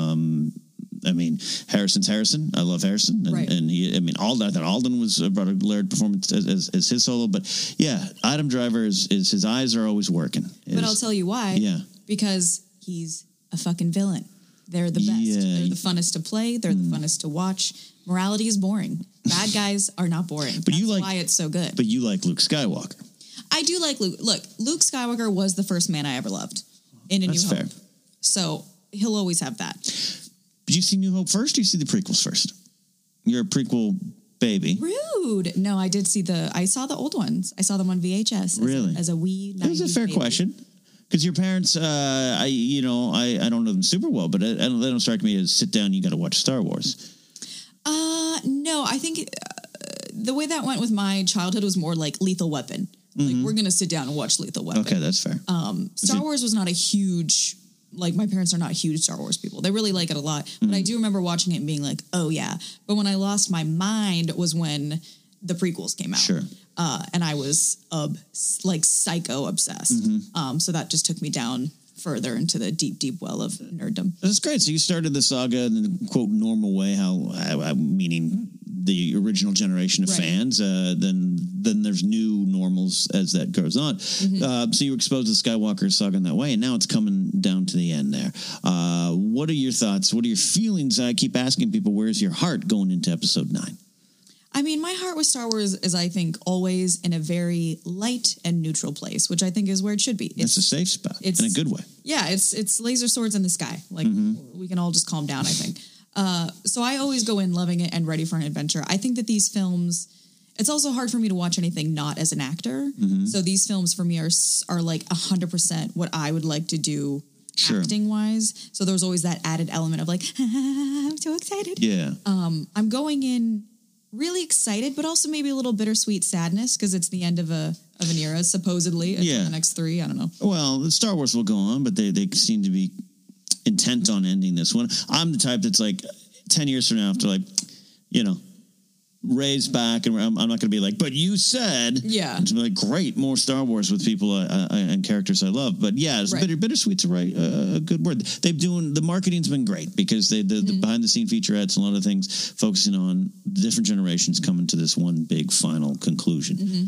[SPEAKER 9] I mean, Harrison's Harrison. I love Harrison. And he, I mean, I thought Alden brought a layered performance as his solo. But yeah, Adam Driver is his eyes are always working.
[SPEAKER 18] But I'll tell you why.
[SPEAKER 9] Yeah.
[SPEAKER 18] Because he's a fucking villain. They're the best.
[SPEAKER 9] Yeah.
[SPEAKER 18] They're the funnest to play. They're the funnest to watch. Morality is boring. Bad guys are not boring. But That's why it's so good.
[SPEAKER 9] But you like Luke Skywalker.
[SPEAKER 18] I do like Luke. Look, Luke Skywalker was the first man I ever loved in A New Hope.
[SPEAKER 9] That's fair.
[SPEAKER 18] So he'll always have that.
[SPEAKER 9] Did you see New Hope first or you see the prequels first? You're a prequel baby.
[SPEAKER 18] Rude. No, I saw the old ones. I saw them on VHS.
[SPEAKER 9] Really?
[SPEAKER 18] As a wee 90s
[SPEAKER 9] That was a fair
[SPEAKER 18] baby.
[SPEAKER 9] question. Because your parents, I don't know them super well, but they don't strike me as sit down, you got to watch Star Wars.
[SPEAKER 18] No, I think the way that went with my childhood was more like Lethal Weapon. Like, we're going to sit down and watch Lethal Weapon.
[SPEAKER 9] Okay, that's fair.
[SPEAKER 18] Star Wars was not a huge, like, my parents are not huge Star Wars people. They really like it a lot. But I do remember watching it and being like, oh, yeah. But when I lost my mind was when the prequels came out.
[SPEAKER 9] Sure.
[SPEAKER 18] And I was, psycho obsessed. So that just took me down further into the deep, deep well of nerddom.
[SPEAKER 9] That's great. So you started the saga in the, quote, normal way, meaning the original generation of fans. Then there's new normals as that goes on. So you were exposed to the Skywalker saga in that way, and now it's coming down to the end there. What are your thoughts? What are your feelings? I keep asking people, where's your heart going into episode 9?
[SPEAKER 18] I mean, my heart with Star Wars is, I think, always in a very light and neutral place, which I think is where it should be.
[SPEAKER 9] It's a safe spot in a good way.
[SPEAKER 18] Yeah, it's laser swords in the sky. Like, we can all just calm down, I think. So I always go in loving it and ready for an adventure. I think that these films, it's also hard for me to watch anything not as an actor. So these films for me are like 100% what I would like to do acting wise. So there's always that added element of like, I'm so excited.
[SPEAKER 9] Yeah.
[SPEAKER 18] I'm going in really excited, but also maybe a little bittersweet sadness because it's the end of an era, supposedly. The next 3, I don't know.
[SPEAKER 9] Well, Star Wars will go on, but they seem to be intent on ending this one. I'm the type that's like 10 years from now, after Ray's back, and I'm not going to be like, but you said, it's like great, more Star Wars with people and characters I love. But yeah, it's bittersweet's a good word. The marketing's been great because the behind the scene featurettes and a lot of things focusing on different generations coming to this one big final conclusion.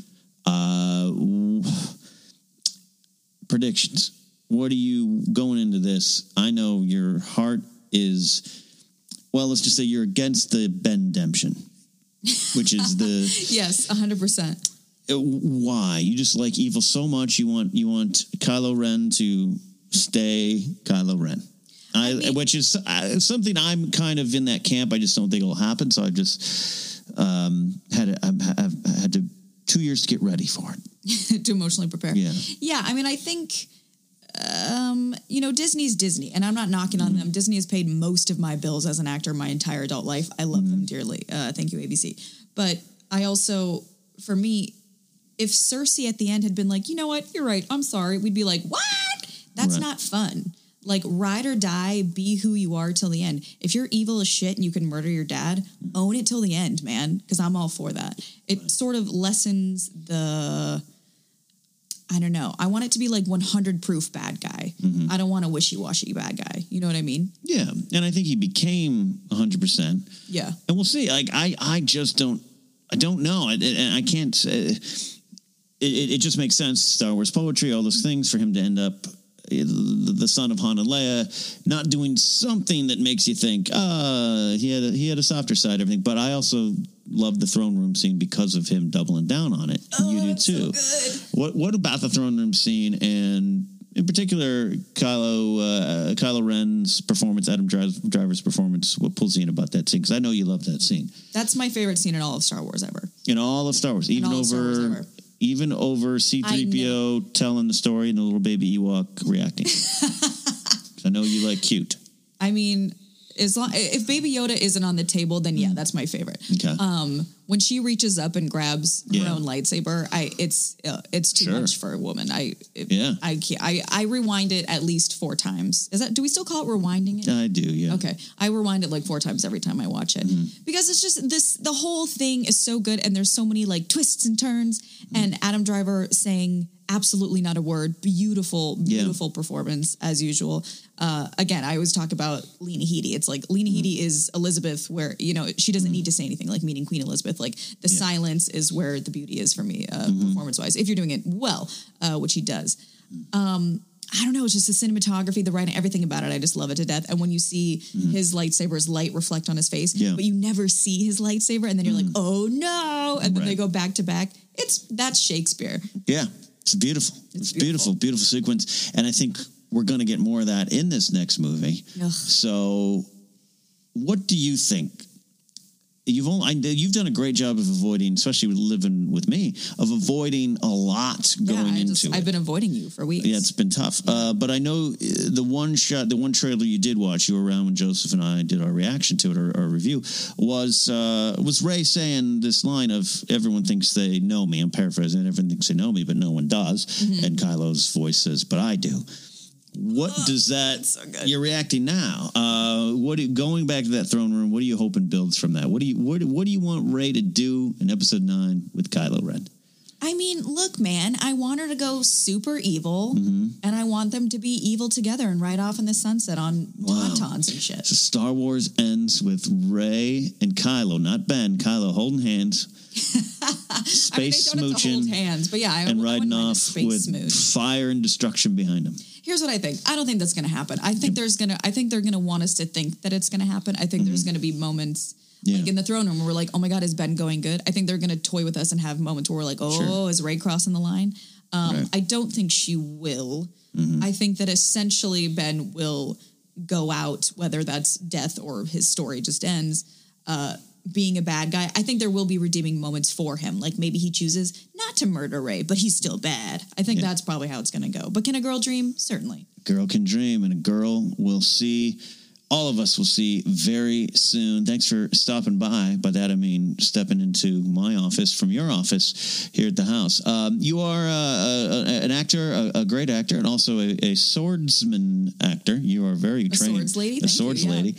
[SPEAKER 9] Predictions. What are you going into this? I know your heart is, well, let's just say you're against the Ben-demption. Which is the
[SPEAKER 18] yes, 100%.
[SPEAKER 9] Why? You just like evil so much. You want Kylo Ren to stay Kylo Ren. Which is something I'm kind of in that camp. I just don't think it'll happen. So I've just had 2 years to get ready for it.
[SPEAKER 18] To emotionally prepare. Yeah. I mean, I think Disney's Disney, and I'm not knocking on them. Disney has paid most of my bills as an actor my entire adult life. I love them dearly. Thank you, ABC. But I also, for me, if Cersei at the end had been like, you know what, you're right, I'm sorry, we'd be like, what? That's not fun. Like, ride or die, be who you are till the end. If you're evil as shit and you can murder your dad, own it till the end, man, because I'm all for that. It sort of lessens the... I don't know. I want it to be like 100 proof bad guy. I don't want a wishy-washy bad guy. You know what I mean?
[SPEAKER 9] Yeah. And I think he became 100%.
[SPEAKER 18] Yeah.
[SPEAKER 9] And we'll see. Like, I just don't know. I can't, it just makes sense. Star Wars poetry, all those things for him to end up the son of Han and Leia, not doing something that makes you think, he had a softer side, everything. But I also love the throne room scene because of him doubling down on it. You do too.
[SPEAKER 18] So good.
[SPEAKER 9] What about the throne room scene and In particular, Kylo Ren's performance, Adam Driver's performance. What pulls you in about that scene? Because I know you love that scene.
[SPEAKER 18] That's my favorite scene in all of Star Wars ever.
[SPEAKER 9] In all of Star Wars, even over C-3PO telling the story and the little baby Ewok reacting. I know you like cute.
[SPEAKER 18] I mean, if Baby Yoda isn't on the table, then yeah, that's my favorite.
[SPEAKER 9] Okay.
[SPEAKER 18] When she reaches up and grabs her own lightsaber, it's too much for a woman. I can't. I rewind it at least 4 times. Do we still call it rewinding it?
[SPEAKER 9] I do, yeah.
[SPEAKER 18] Okay. I rewind it like 4 times every time I watch it because it's just the whole thing is so good and there's so many like twists and turns and Adam Driver saying absolutely not a word. Beautiful performance as usual. Again, I always talk about Lena Headey. It's like Lena Headey is Elizabeth where, she doesn't need to say anything, like meeting Queen Elizabeth. Like the silence is where the beauty is for me, performance-wise. If you're doing it well, which he does. I don't know, it's just the cinematography, the writing, everything about it. I just love it to death. And when you see his lightsaber's light reflect on his face, but you never see his lightsaber, and then you're like, oh no, and then they go back to back. That's Shakespeare.
[SPEAKER 9] Yeah. It's beautiful. It's beautiful sequence. And I think we're going to get more of that in this next movie. Ugh. So what do you think? You've done a great job of avoiding, especially living with me, of avoiding a lot going into it.
[SPEAKER 18] I've been avoiding you for weeks.
[SPEAKER 9] Yeah, it's been tough. But I know the one trailer you did watch, you were around when Joseph and I did our reaction to it, our review, was Rey saying this line of, everyone thinks they know me. I'm paraphrasing it. Everyone thinks they know me, but no one does. Mm-hmm. And Kylo's voice says, but I do. What does that? So you're reacting now. Going back to that throne room? What are you hoping builds from that? What do you want Rey to do in Episode 9 with Kylo Ren?
[SPEAKER 18] I mean, look, man. I want her to go super evil, and I want them to be evil together and ride off in the sunset on tauntauns and shit.
[SPEAKER 9] So Star Wars ends with Rey and Kylo, not Ben. Kylo holding hands. Space
[SPEAKER 18] they don't
[SPEAKER 9] smooching
[SPEAKER 18] have to hold hands, but yeah,
[SPEAKER 9] and riding off with fire and destruction behind them.
[SPEAKER 18] Here's what I think. I don't think that's going to happen. I think they're going to want us to think that it's going to happen. I think there's going to be moments like in the throne room where we're like, oh my God, is Ben going good? I think they're going to toy with us and have moments where we're like, is Rey crossing the line? Right. I don't think she will. I think that essentially Ben will go out, whether that's death or his story just ends, being a bad guy. I think there will be redeeming moments for him. Like maybe he chooses not to murder Rey, but he's still bad. I think that's probably how it's going to go. But can a girl dream? Certainly.
[SPEAKER 9] Girl can dream, and a girl will see. All of us will see very soon. Thanks for stopping by. By that, I mean stepping into my office from your office here at the house. You are an actor, a great actor, and also a swordsman actor. You are very trained.
[SPEAKER 18] Swords lady.
[SPEAKER 9] A swords lady.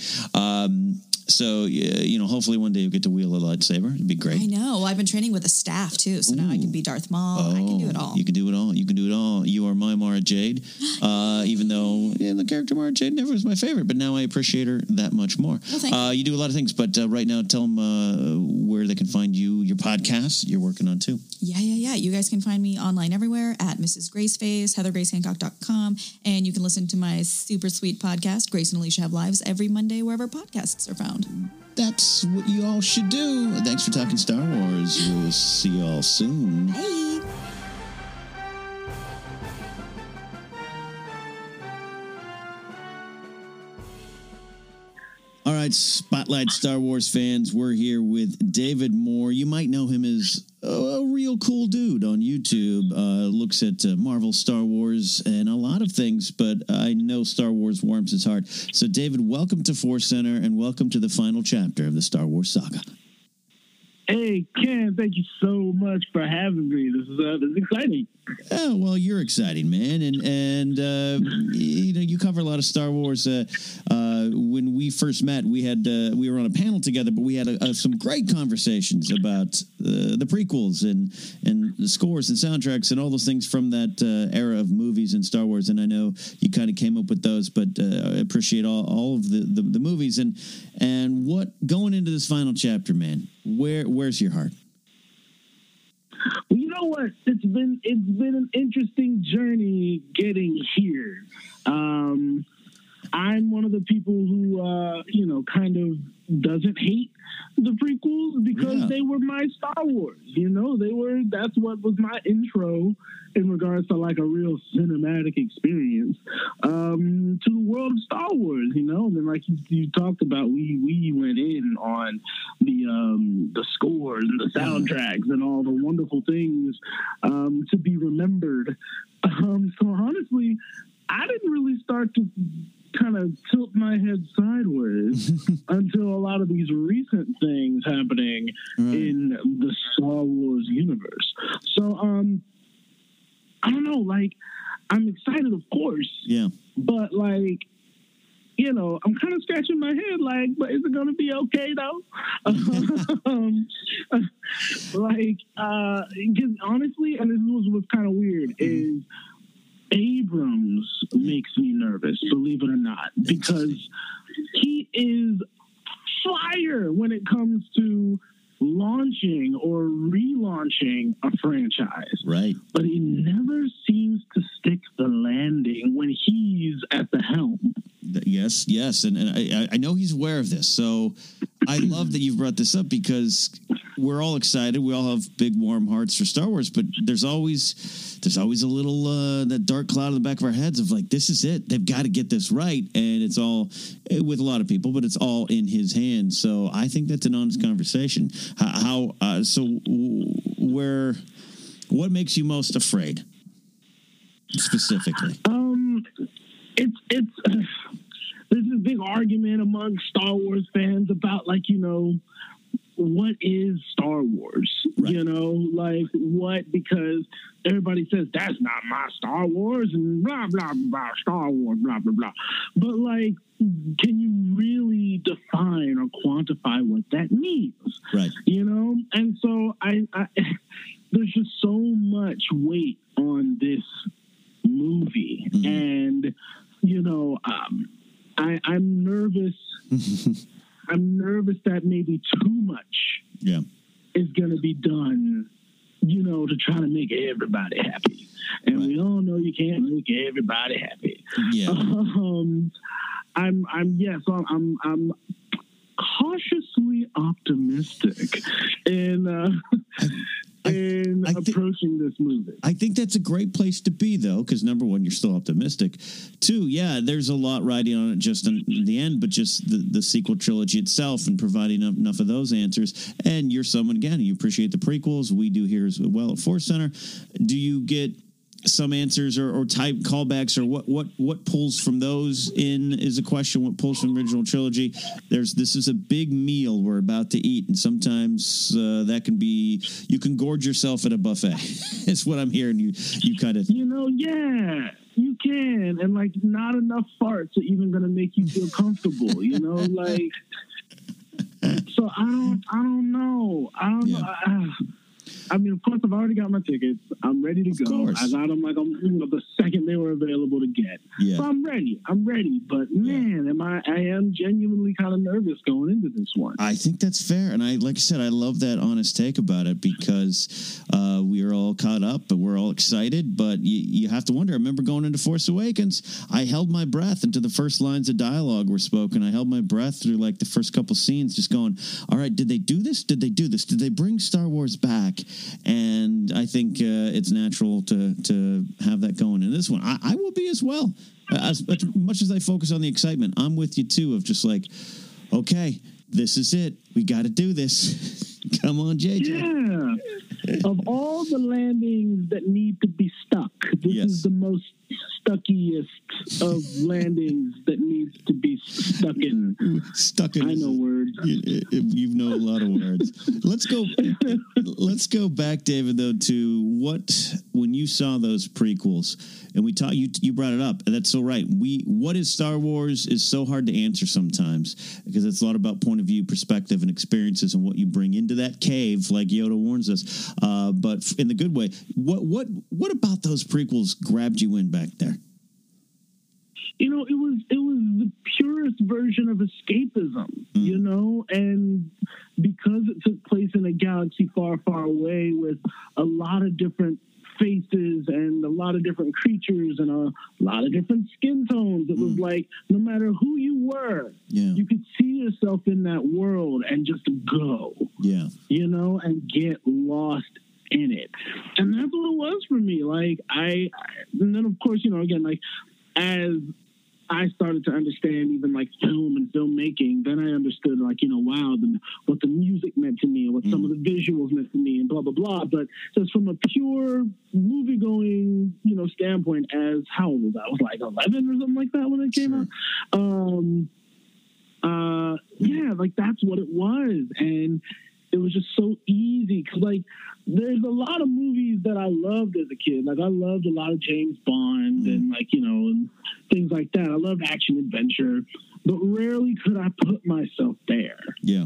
[SPEAKER 9] So, hopefully one day you'll get to wield a lightsaber. It'd be great.
[SPEAKER 18] I know. Well, I've been training with a staff, too, so now I can be Darth Maul. I can do it all.
[SPEAKER 9] You can do it all. You are my Mara Jade, even though the character Mara Jade never was my favorite, but now I appreciate her that much more.
[SPEAKER 18] Well, thank you.
[SPEAKER 9] You do a lot of things, but right now tell them where they can find you, your podcast you're working on, too.
[SPEAKER 18] Yeah. You guys can find me online everywhere at Mrs. Graceface, HeatherGraceHancock.com, and you can listen to my super sweet podcast, Grace and Alicia Have Lives, every Monday wherever podcasts are found.
[SPEAKER 9] That's what you all should do. Thanks for talking Star Wars. We'll see you all soon.
[SPEAKER 18] Hey.
[SPEAKER 9] All right, Spotlight Star Wars fans, we're here with David Moore. You might know him as a real cool dude on YouTube. Looks at Marvel, Star Wars, and a lot of things, but I know Star Wars warms his heart. So, David, welcome to Force Center, and welcome to the final chapter of the Star Wars saga.
[SPEAKER 19] Hey, Ken, thank you so much for having me. This is exciting.
[SPEAKER 9] Oh, well, you're exciting, man. And you cover a lot of Star Wars. When we first met, we were on a panel together, but we had some great conversations about the prequels and the scores and soundtracks and all those things from that era of movies and Star Wars. And I know you kind of came up with those, but I appreciate all of the movies. And what going into this final chapter, man, where's your heart?
[SPEAKER 19] Well, you know what? It's been an interesting journey getting here. I'm one of the people who, kind of doesn't hate the prequels because they were my Star Wars. That's what was my intro in regards to like a real cinematic experience to the world of Star Wars, you know. And like you talked about, we went in on the scores and the soundtracks and all the wonderful things to be remembered. So honestly, I didn't really start to kind of tilt my head sideways until a lot of these recent things happening in the Star Wars universe. So, I don't know, like, I'm excited, of course.
[SPEAKER 9] Yeah.
[SPEAKER 19] But, like, you know, I'm kind of scratching my head, like, but is it going to be okay, though? Like, because honestly, and this was what's kind of weird, is Abrams makes me nervous, believe it or not, because he is fire when it comes to launching or relaunching a franchise.
[SPEAKER 9] Right.
[SPEAKER 19] But he never seems to stick the landing when he's at the helm.
[SPEAKER 9] Yes. And I know he's aware of this. So I love that you've brought this up because we're all excited. We all have big, warm hearts for Star Wars, but there's always a little that dark cloud in the back of our heads of like, this is it. They've got to get this right. And it's all with a lot of people, but it's all in his hands. So I think that's an honest conversation. What makes you most afraid specifically?
[SPEAKER 19] It's there's a big argument among Star Wars fans about, like, you know, what is Star Wars? Right. You know, like, what? Because everybody says that's not my Star Wars and blah, blah, blah, Star Wars, blah, blah, blah. But, like, can you really define or quantify what that means?
[SPEAKER 9] Right.
[SPEAKER 19] You know? And so I there's just so much weight on this movie. Mm-hmm. And, you know, I'm nervous. I'm nervous that maybe too much is going to be done, you know, to try to make everybody happy. And we all know you can't make everybody happy.
[SPEAKER 9] Yeah.
[SPEAKER 19] I'm cautiously optimistic in approaching this movie.
[SPEAKER 9] I think that's a great place to be, though, because number one, you're still optimistic. Two, there's a lot riding on it just in the end, but just the sequel trilogy itself and providing enough of those answers. And you're someone, again, you appreciate the prequels. We do here as well at Force Center. Do you get some answers or type callbacks, or what pulls from those in is a question. What pulls from the original trilogy? This is a big meal we're about to eat, and sometimes that can be, you can gorge yourself at a buffet. It's what I'm hearing. You kind of,
[SPEAKER 19] you know, you can, and like not enough farts are even going to make you feel comfortable. You know, like. So I don't know. I mean, of course, I've already got my tickets. I'm ready to go. I got them the second they were available to get. Yeah. So I'm ready. But man, I am genuinely kind of nervous going into this one.
[SPEAKER 9] I think that's fair. And like I said, I love that honest take about it because we are all caught up, but we're all excited. But you have to wonder. I remember going into Force Awakens, I held my breath until the first lines of dialogue were spoken. I held my breath through like the first couple scenes, just going, all right, did they do this? Did they do this? Did they bring Star Wars back? And I think it's natural to have that going in this one. I will be as well. As much as I focus on the excitement, I'm with you too, of just like, okay, this is it. We got to do this. Come on, JJ.
[SPEAKER 19] Yeah. Of all the landings that need to be stuck, this is the most stuckiest of landings that needs to be stuck in.
[SPEAKER 9] Stuck in.
[SPEAKER 19] I know words.
[SPEAKER 9] You know a lot of words. Let's go back, David, though, to when you saw those prequels, and we taught you brought it up, and that's so right. What is Star Wars is so hard to answer sometimes because it's a lot about point of view, perspective, and experiences, and what you bring into that cave, like Yoda warns us. But in the good way, what about those prequels grabbed you in back there?
[SPEAKER 19] You know, it was the purest version of escapism, you know, and because it took place in a galaxy far, far away with a lot of different faces and a lot of different creatures and a lot of different skin tones, it was like no matter who you were, you could see yourself in that world and just go, you know, and get lost in it. And that's what it was for me. Like, and then of course, again, like, as I started to understand even like film and filmmaking, then I understood like, wow, what the music meant to me and what some of the visuals meant to me and blah, blah, blah. But just from a pure movie going, standpoint, as how old was I? I was like 11 or something like that when it came out. Yeah, like that's what it was. And it was just so easy because like there's a lot of movies that I loved as a kid. Like I loved a lot of James Bond and like, and things like that. I loved action adventure, but rarely could I put myself there.
[SPEAKER 9] Yeah.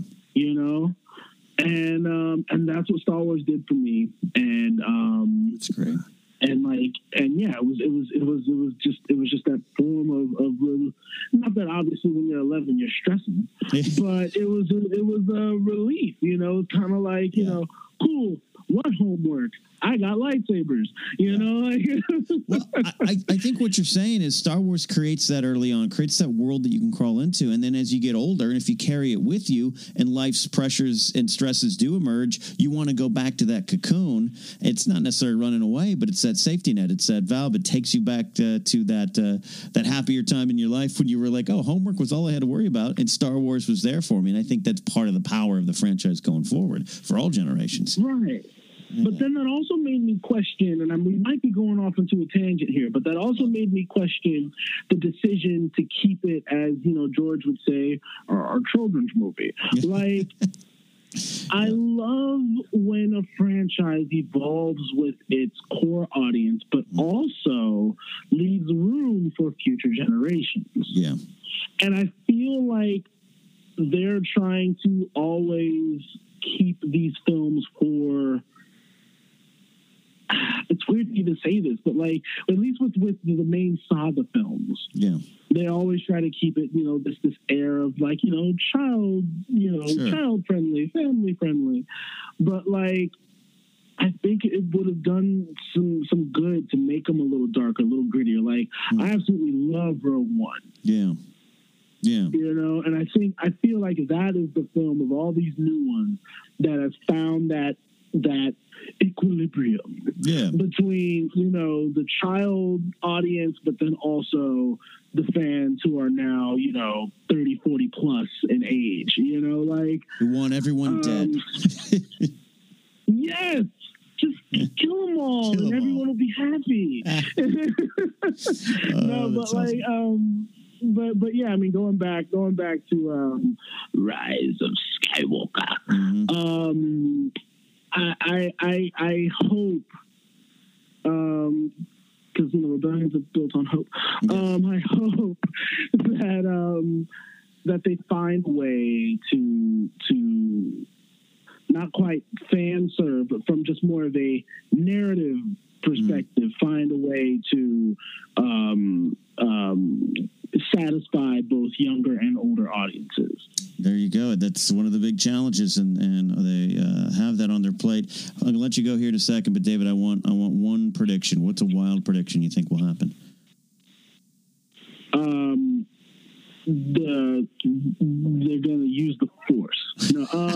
[SPEAKER 19] And that's what Star Wars did for me. And
[SPEAKER 9] it's great.
[SPEAKER 19] And like, and yeah, it was just that form of not that obviously when you're 11 you're stressing, but it was a relief, kind of like, cool. What homework? I got lightsabers,
[SPEAKER 9] Well, I think what you're saying is Star Wars creates that early on, creates that world that you can crawl into. And then as you get older, and if you carry it with you and life's pressures and stresses do emerge, you want to go back to that cocoon. It's not necessarily running away, but it's that safety net. It's that valve. It takes you back to that happier time in your life when you were like, oh, homework was all I had to worry about. And Star Wars was there for me. And I think that's part of the power of the franchise going forward for all generations.
[SPEAKER 19] Right. But then that also made me question, and we might be going off into a tangent here, but that also made me question the decision to keep it as, George would say, our children's movie. Like, I love when a franchise evolves with its core audience, but also leaves room for future generations.
[SPEAKER 9] Yeah.
[SPEAKER 19] And I feel like they're trying to always keep these films for... It's weird to even say this, but like at least with the main saga films, they always try to keep it, this air of like, child friendly, family friendly. But like, I think it would have done some good to make them a little darker, a little grittier. Like I absolutely love Rogue One.
[SPEAKER 9] Yeah. Yeah.
[SPEAKER 19] And I feel like that is the film of all these new ones that has found that equilibrium between the child audience, but then also the fans who are now 30, 40 plus in age, like
[SPEAKER 9] who want everyone dead.
[SPEAKER 19] Yes, just kill them all and everyone will be happy. No, but like awesome. But yeah, I mean, going back to Rise of Skywalker. I hope, because rebellions are built on hope. I hope that they find a way to not quite fan serve, but from just more of a narrative perspective, find a way to satisfy both younger and older audiences.
[SPEAKER 9] There you go. That's one of the big challenges, and they have that on their plate. I'm going to let you go here in a second, but David, I want one prediction. What's a wild prediction you think will happen?
[SPEAKER 19] They're going to use the Force.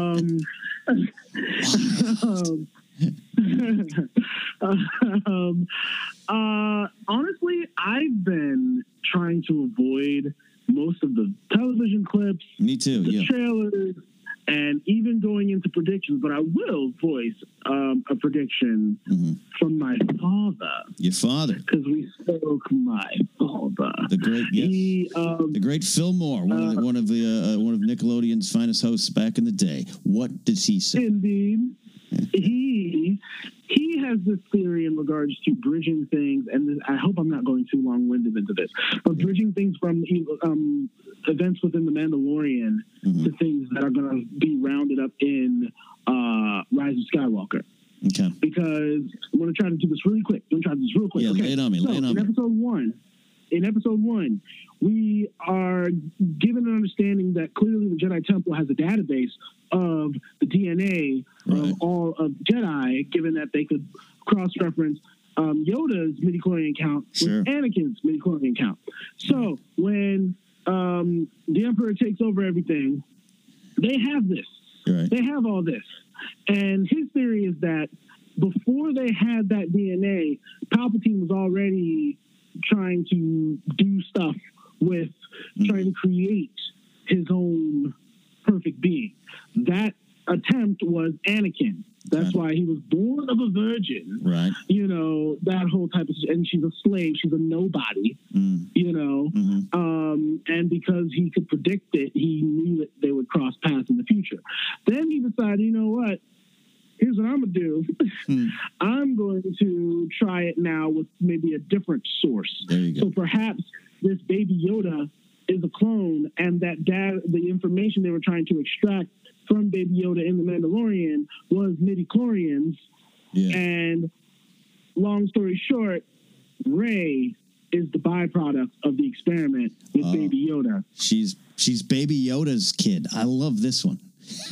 [SPEAKER 19] No, honestly, I've been trying to avoid most of the television clips.
[SPEAKER 9] Me too.
[SPEAKER 19] The trailers, and even going into predictions. But I will voice a prediction from my father.
[SPEAKER 9] Your father,
[SPEAKER 19] because we spoke my father,
[SPEAKER 9] the great, the great Phil Moore, one of Nickelodeon's finest hosts back in the day. What does he say?
[SPEAKER 19] Indeed. He has this theory in regards to bridging things, and I hope I'm not going too long-winded into this, but bridging things from events within The Mandalorian to things that are going to be rounded up in Rise of Skywalker.
[SPEAKER 9] Okay.
[SPEAKER 19] Because I'm going to try to do this really quick.
[SPEAKER 9] Yeah, okay. Lay it on me.
[SPEAKER 19] In episode one, we are given an understanding that clearly the Jedi Temple has a database of the DNA of all of Jedi, given that they could cross-reference Yoda's midichlorian count with Anakin's midichlorian count. So when the Emperor takes over everything, they have this. They have all this. And his theory is that before they had that DNA, Palpatine was already trying to do stuff with trying to create his own perfect being. That attempt was Anakin. That's why he was born of a virgin.
[SPEAKER 9] Right.
[SPEAKER 19] You know, that whole type of, and she's a slave, she's a nobody, you know, and because he could predict it, he knew that they would cross paths in the future. Then he decided, you know what? Here's what I'm going to do. I'm going to try it now with maybe a different source.
[SPEAKER 9] There you go.
[SPEAKER 19] So perhaps this baby Yoda is a clone, and that the information they were trying to extract from Baby Yoda in The Mandalorian was midi-chlorians.
[SPEAKER 9] Yeah.
[SPEAKER 19] And long story short, Rey is the byproduct of the experiment with Baby Yoda.
[SPEAKER 9] She's Baby Yoda's kid. I love this one.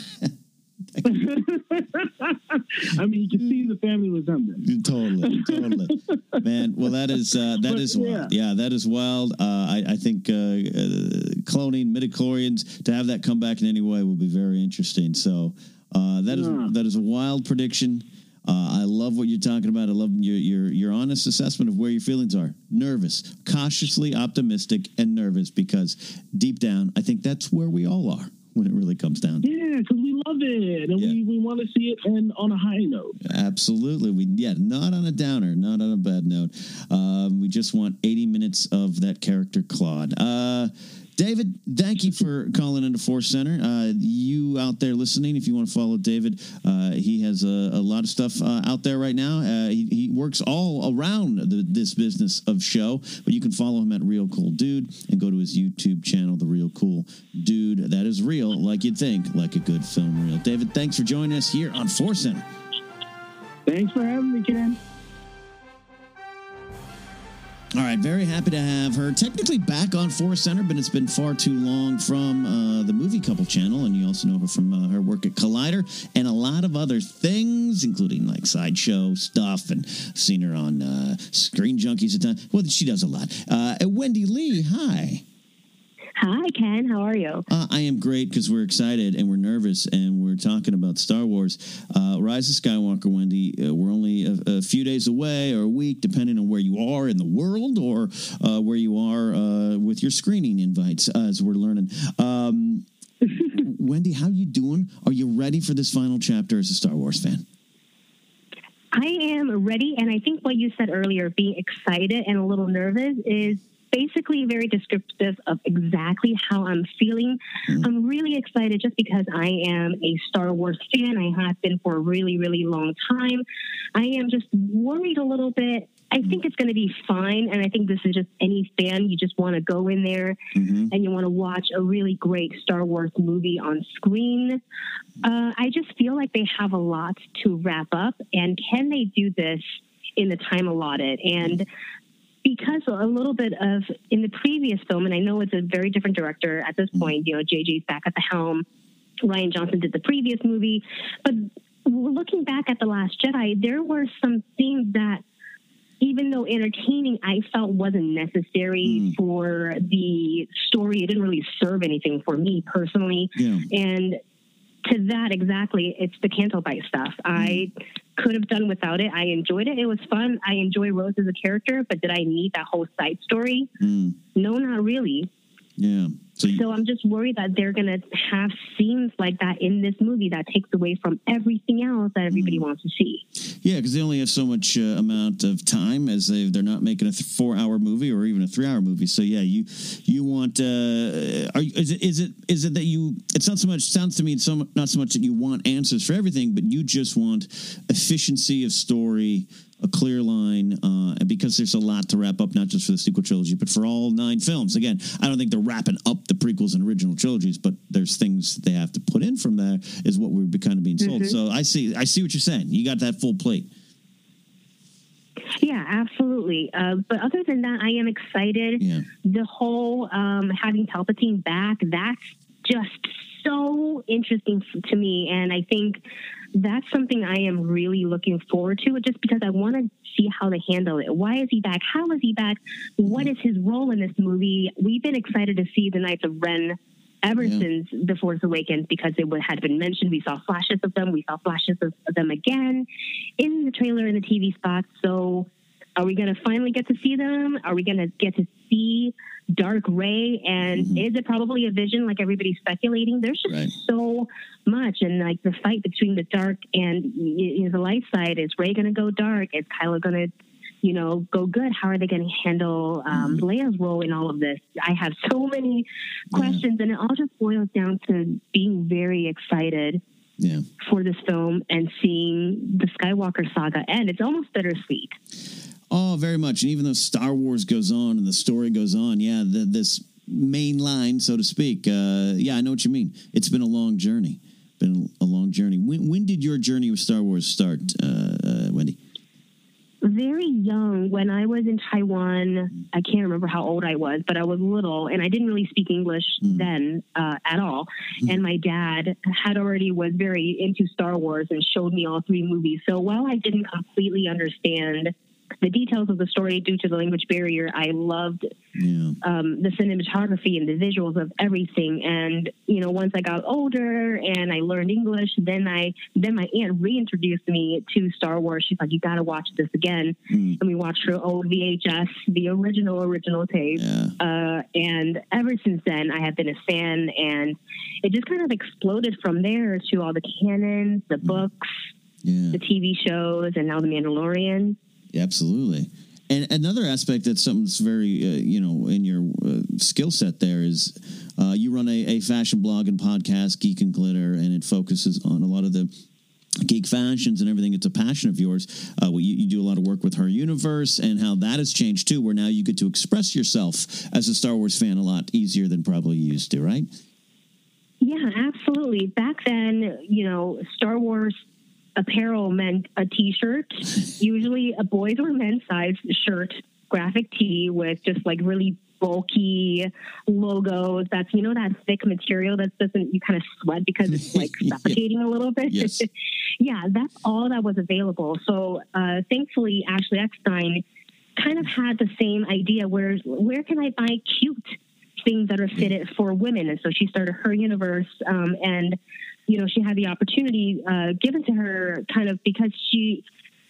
[SPEAKER 19] I mean, you can see the family resemblance.
[SPEAKER 9] Totally. Man, well, that is wild. Yeah, that is wild. I think cloning midichlorians, to have that come back in any way, will be very interesting. So that is a wild prediction. I love what you're talking about. I love your honest assessment of where your feelings are. Nervous, cautiously optimistic, and nervous, because deep down, I think that's where we all are when it really comes down to it.
[SPEAKER 19] Yeah, because we love it, and we want to see it end on a high note.
[SPEAKER 9] Absolutely. Not on a downer, not on a bad note. We just want 80 minutes of that character, Claude. David, thank you for calling into Force Center. You out there listening, if you want to follow David, he has a lot of stuff out there right now. He works all around this business of show, but you can follow him at Real Cool Dude and go to his YouTube channel, The Real Cool Dude. That is real, like you'd think, like a good film reel. David, thanks for joining us here on Force Center.
[SPEAKER 19] Thanks for having me, Ken.
[SPEAKER 9] All right, very happy to have her technically back on Force Center, but it's been far too long from the Movie Couple channel, and you also know her from her work at Collider and a lot of other things, including like Sideshow stuff, and I've seen her on Screen Junkies a ton. Well, she does a lot. Wendy Lee, hi.
[SPEAKER 20] Hi, Ken. How are you?
[SPEAKER 9] I am great because we're excited and we're nervous and we're talking about Star Wars. Rise of Skywalker, Wendy. We're only a few days away or a week, depending on where you are in the world or where you are with your screening invites, as we're learning. Wendy, how you doing? Are you ready for this final chapter as a Star Wars fan?
[SPEAKER 20] I am ready, and I think what you said earlier, being excited and a little nervous, is basically very descriptive of exactly how I'm feeling. I'm really excited just because I am a Star Wars fan. I have been for a really, really long time. I am just worried a little bit. I think it's going to be fine, and I think this is just any fan. You just want to go in there and you want to watch a really great Star Wars movie on screen. I just feel like they have a lot to wrap up, and can they do this in the time allotted? And because a little bit of, in the previous film, and I know it's a very different director at this point, you know, JJ's back at the helm, Rian Johnson did the previous movie, but looking back at The Last Jedi, there were some things that, even though entertaining, I felt wasn't necessary for the story. It didn't really serve anything for me personally. Yeah. And to that, exactly, it's the Canto Bight stuff. I could have done without it. I enjoyed it. It was fun. I enjoy Rose as a character, but did I need that whole side story? No, not really.
[SPEAKER 9] Yeah.
[SPEAKER 20] So I'm just worried that they're going to have scenes like that in this movie that takes away from everything else that everybody wants to see.
[SPEAKER 9] Yeah, because they only have so much amount of time, as they're not making a 4-hour movie or even a 3-hour movie. So yeah, you want is it that you? It's not so much. Sounds to me not so much that you want answers for everything, but you just want efficiency of story, a clear line, and because there's a lot to wrap up, not just for the sequel trilogy, but for all 9 films. Again, I don't think they're wrapping up the prequels and original trilogies, but there's things they have to put in from there, is what we're kind of being told. So I see what you're saying. You got that full plate.
[SPEAKER 20] Yeah, absolutely. But other than that, I am excited. Yeah. The whole having Palpatine back, that's just so interesting to me, and I think that's something I am really looking forward to, just because I want to see how they handle it. Why is he back? How is he back? What is his role in this movie? We've been excited to see the Knights of Ren ever since The Force Awakens, because it had been mentioned. We saw flashes of them. We saw flashes of them again in the trailer and the TV spots. So are we going to finally get to see them? Are we going to get to see Dark Rey? And is it probably a vision like everybody's speculating? There's just so much. And like the fight between the dark and the light side, is Rey going to go dark? Is Kylo going to, go good? How are they going to handle Leia's role in all of this? I have so many questions, and it all just boils down to being very excited for this film and seeing the Skywalker saga end. It's almost bittersweet.
[SPEAKER 9] Oh, very much. And even though Star Wars goes on and the story goes on, this main line, so to speak, I know what you mean. It's been a long journey. When did your journey with Star Wars start, Wendy?
[SPEAKER 20] Very young. When I was in Taiwan, I can't remember how old I was, but I was little, and I didn't really speak English then at all. And my dad was very into Star Wars and showed me all 3 movies. So while I didn't completely understand the details of the story due to the language barrier, I loved the cinematography and the visuals of everything. And once I got older and I learned English, then my aunt reintroduced me to Star Wars. She's like, "You got to watch this again." And we watched her old VHS, the original tape. And ever since then, I have been a fan, and it just kind of exploded from there to all the canons, the books, the TV shows, and now The Mandalorian.
[SPEAKER 9] Absolutely. And another aspect that's something that's very, in your skill set there is you run a fashion blog and podcast, Geek and Glitter, and it focuses on a lot of the geek fashions and everything. It's a passion of yours. You do a lot of work with Her Universe, and how that has changed, too, where now you get to express yourself as a Star Wars fan a lot easier than probably you used to, right?
[SPEAKER 20] Yeah, absolutely. Back then, Star Wars apparel meant a T-shirt, usually a boys or men's size shirt, graphic tee with just like really bulky logos. That's, that thick material that you kind of sweat because it's like suffocating a little bit.
[SPEAKER 9] Yes.
[SPEAKER 20] Yeah, that's all that was available. So thankfully, Ashley Eckstein kind of had the same idea, where can I buy cute things that are fitted for women? And so she started Her Universe, and she had the opportunity given to her kind of because she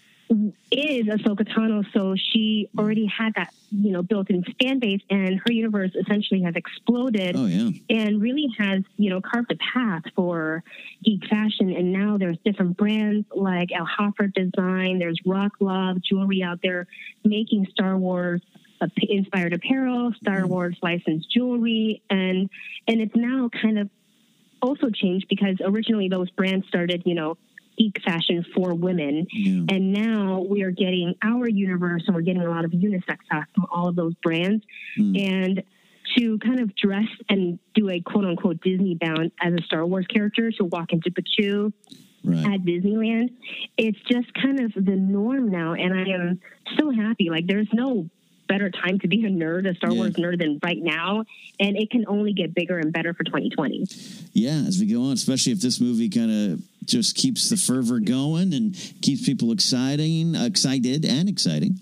[SPEAKER 20] is Ahsoka Tano, so she already had that, built-in fan base, and Her Universe essentially has exploded and really has, carved a path for geek fashion. And now there's different brands like El Hoffer Design, there's Rock Love jewelry out there making Star Wars inspired apparel, Star Wars licensed jewelry, and it's now kind of also changed because originally those brands started, geek fashion for women. And now we are getting our universe, and we're getting a lot of unisex stuff from all of those brands. And to kind of dress and do a quote unquote Disney bound as a Star Wars character, to walk into Batuu at Disneyland, it's just kind of the norm now. And I am so happy. Like, there's no better time to be a Star Wars nerd than right now, and it can only get bigger and better for 2020. Yeah,
[SPEAKER 9] as we go on, especially if this movie kind of just keeps the fervor going and keeps people excited and exciting.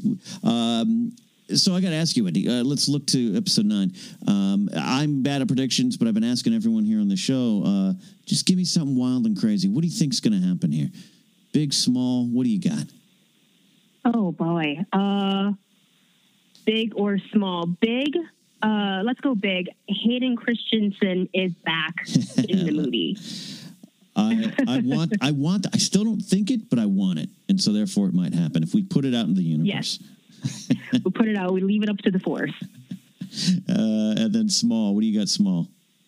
[SPEAKER 9] So I got to ask you, Wendy, let's look to episode 9. I'm bad at predictions, but I've been asking everyone here on the show, just give me something wild and crazy. What do you think's going to happen here? Big, small, what do you got?
[SPEAKER 20] Oh, boy. Big or small? Big. Let's go big. Hayden Christensen is back in the movie.
[SPEAKER 9] I still don't think it, but I want it. And so therefore it might happen if we put it out in the universe.
[SPEAKER 20] Yes. We put it out. We leave it up to the Force.
[SPEAKER 9] And then small. What do you got small?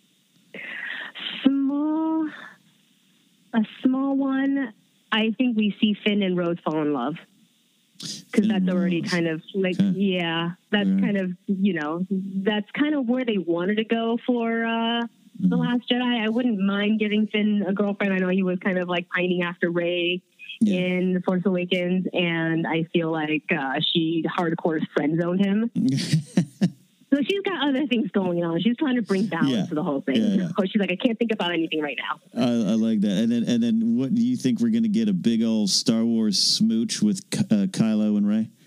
[SPEAKER 9] A small one. I think we see Finn and Rose fall in love. Because that's already kind of like, that's kind of, that's kind of where they wanted to go for The Last Jedi. I wouldn't mind giving Finn a girlfriend. I know he was kind of like pining after Rey in The Force Awakens, and I feel like she hardcore friend zoned him. So she's got other things going on. She's trying to bring balance to the whole thing. So she's like, I can't think about anything right now. I like that. And then what do you think, we're going to get a big old Star Wars smooch with Kylo and Rey?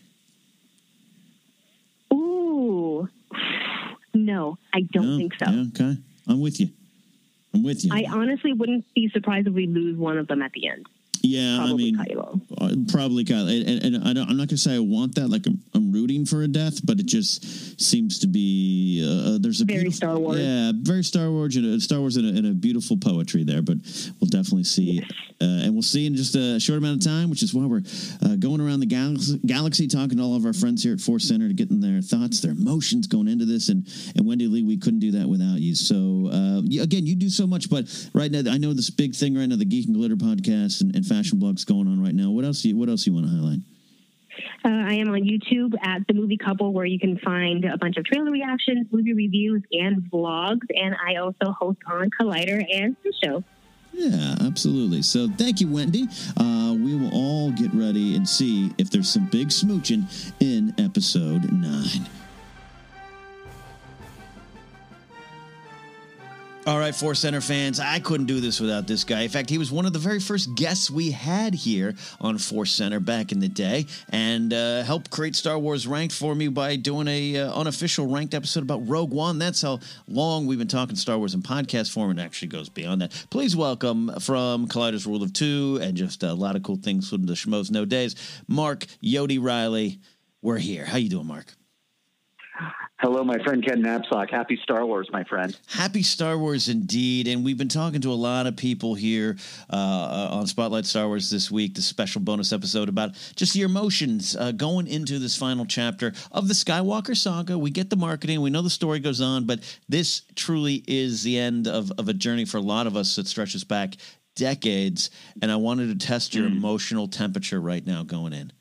[SPEAKER 20] Ooh. No, I don't think so.
[SPEAKER 9] Yeah, okay. I'm with you.
[SPEAKER 20] I honestly wouldn't be surprised if we lose one of them at the end.
[SPEAKER 9] Yeah,
[SPEAKER 20] Probably
[SPEAKER 9] Kylo. Probably Kylo. And I'm not going to say I want that, like I'm rooting for a death, but it just seems to be there's a
[SPEAKER 20] very Star Wars.
[SPEAKER 9] Yeah, very Star Wars and a beautiful poetry there. But we'll definitely see, and we'll see in just a short amount of time, which is why we're going around the galaxy, talking to all of our friends here at Force Center to getting their thoughts, their emotions going into this. And Wendy Lee, we couldn't do that without you. So again, you do so much, but right now I know this big thing right now, the Geek and Glitter podcast and fashion blogs going on right now. What else you want to highlight?
[SPEAKER 20] I am on YouTube at The Movie Couple, where you can find a bunch of trailer reactions, movie reviews, and vlogs. And I also host on Collider and the show.
[SPEAKER 9] Yeah, absolutely. So thank you, Wendy. We will all get ready and see if there's some big smooching in episode 9. All right, Force Center fans, I couldn't do this without this guy. In fact, he was one of the very first guests we had here on Force Center back in the day, and helped create Star Wars Ranked for me by doing a unofficial ranked episode about Rogue One. That's how long we've been talking Star Wars in podcast form. It actually goes beyond that. Please welcome from Collider's Rule of Two and just a lot of cool things from the Schmoes No Days, Mark Yodi Riley. We're here. How you doing, Mark?
[SPEAKER 21] Hello, my friend Ken Knapsack. Happy Star Wars, my friend.
[SPEAKER 9] Happy Star Wars indeed. And we've been talking to a lot of people here on Spotlight Star Wars this week, this special bonus episode about just your emotions going into this final chapter of the Skywalker saga. We get the marketing. We know the story goes on, but this truly is the end of a journey for a lot of us that stretches back decades. And I wanted to test your emotional temperature right now going in.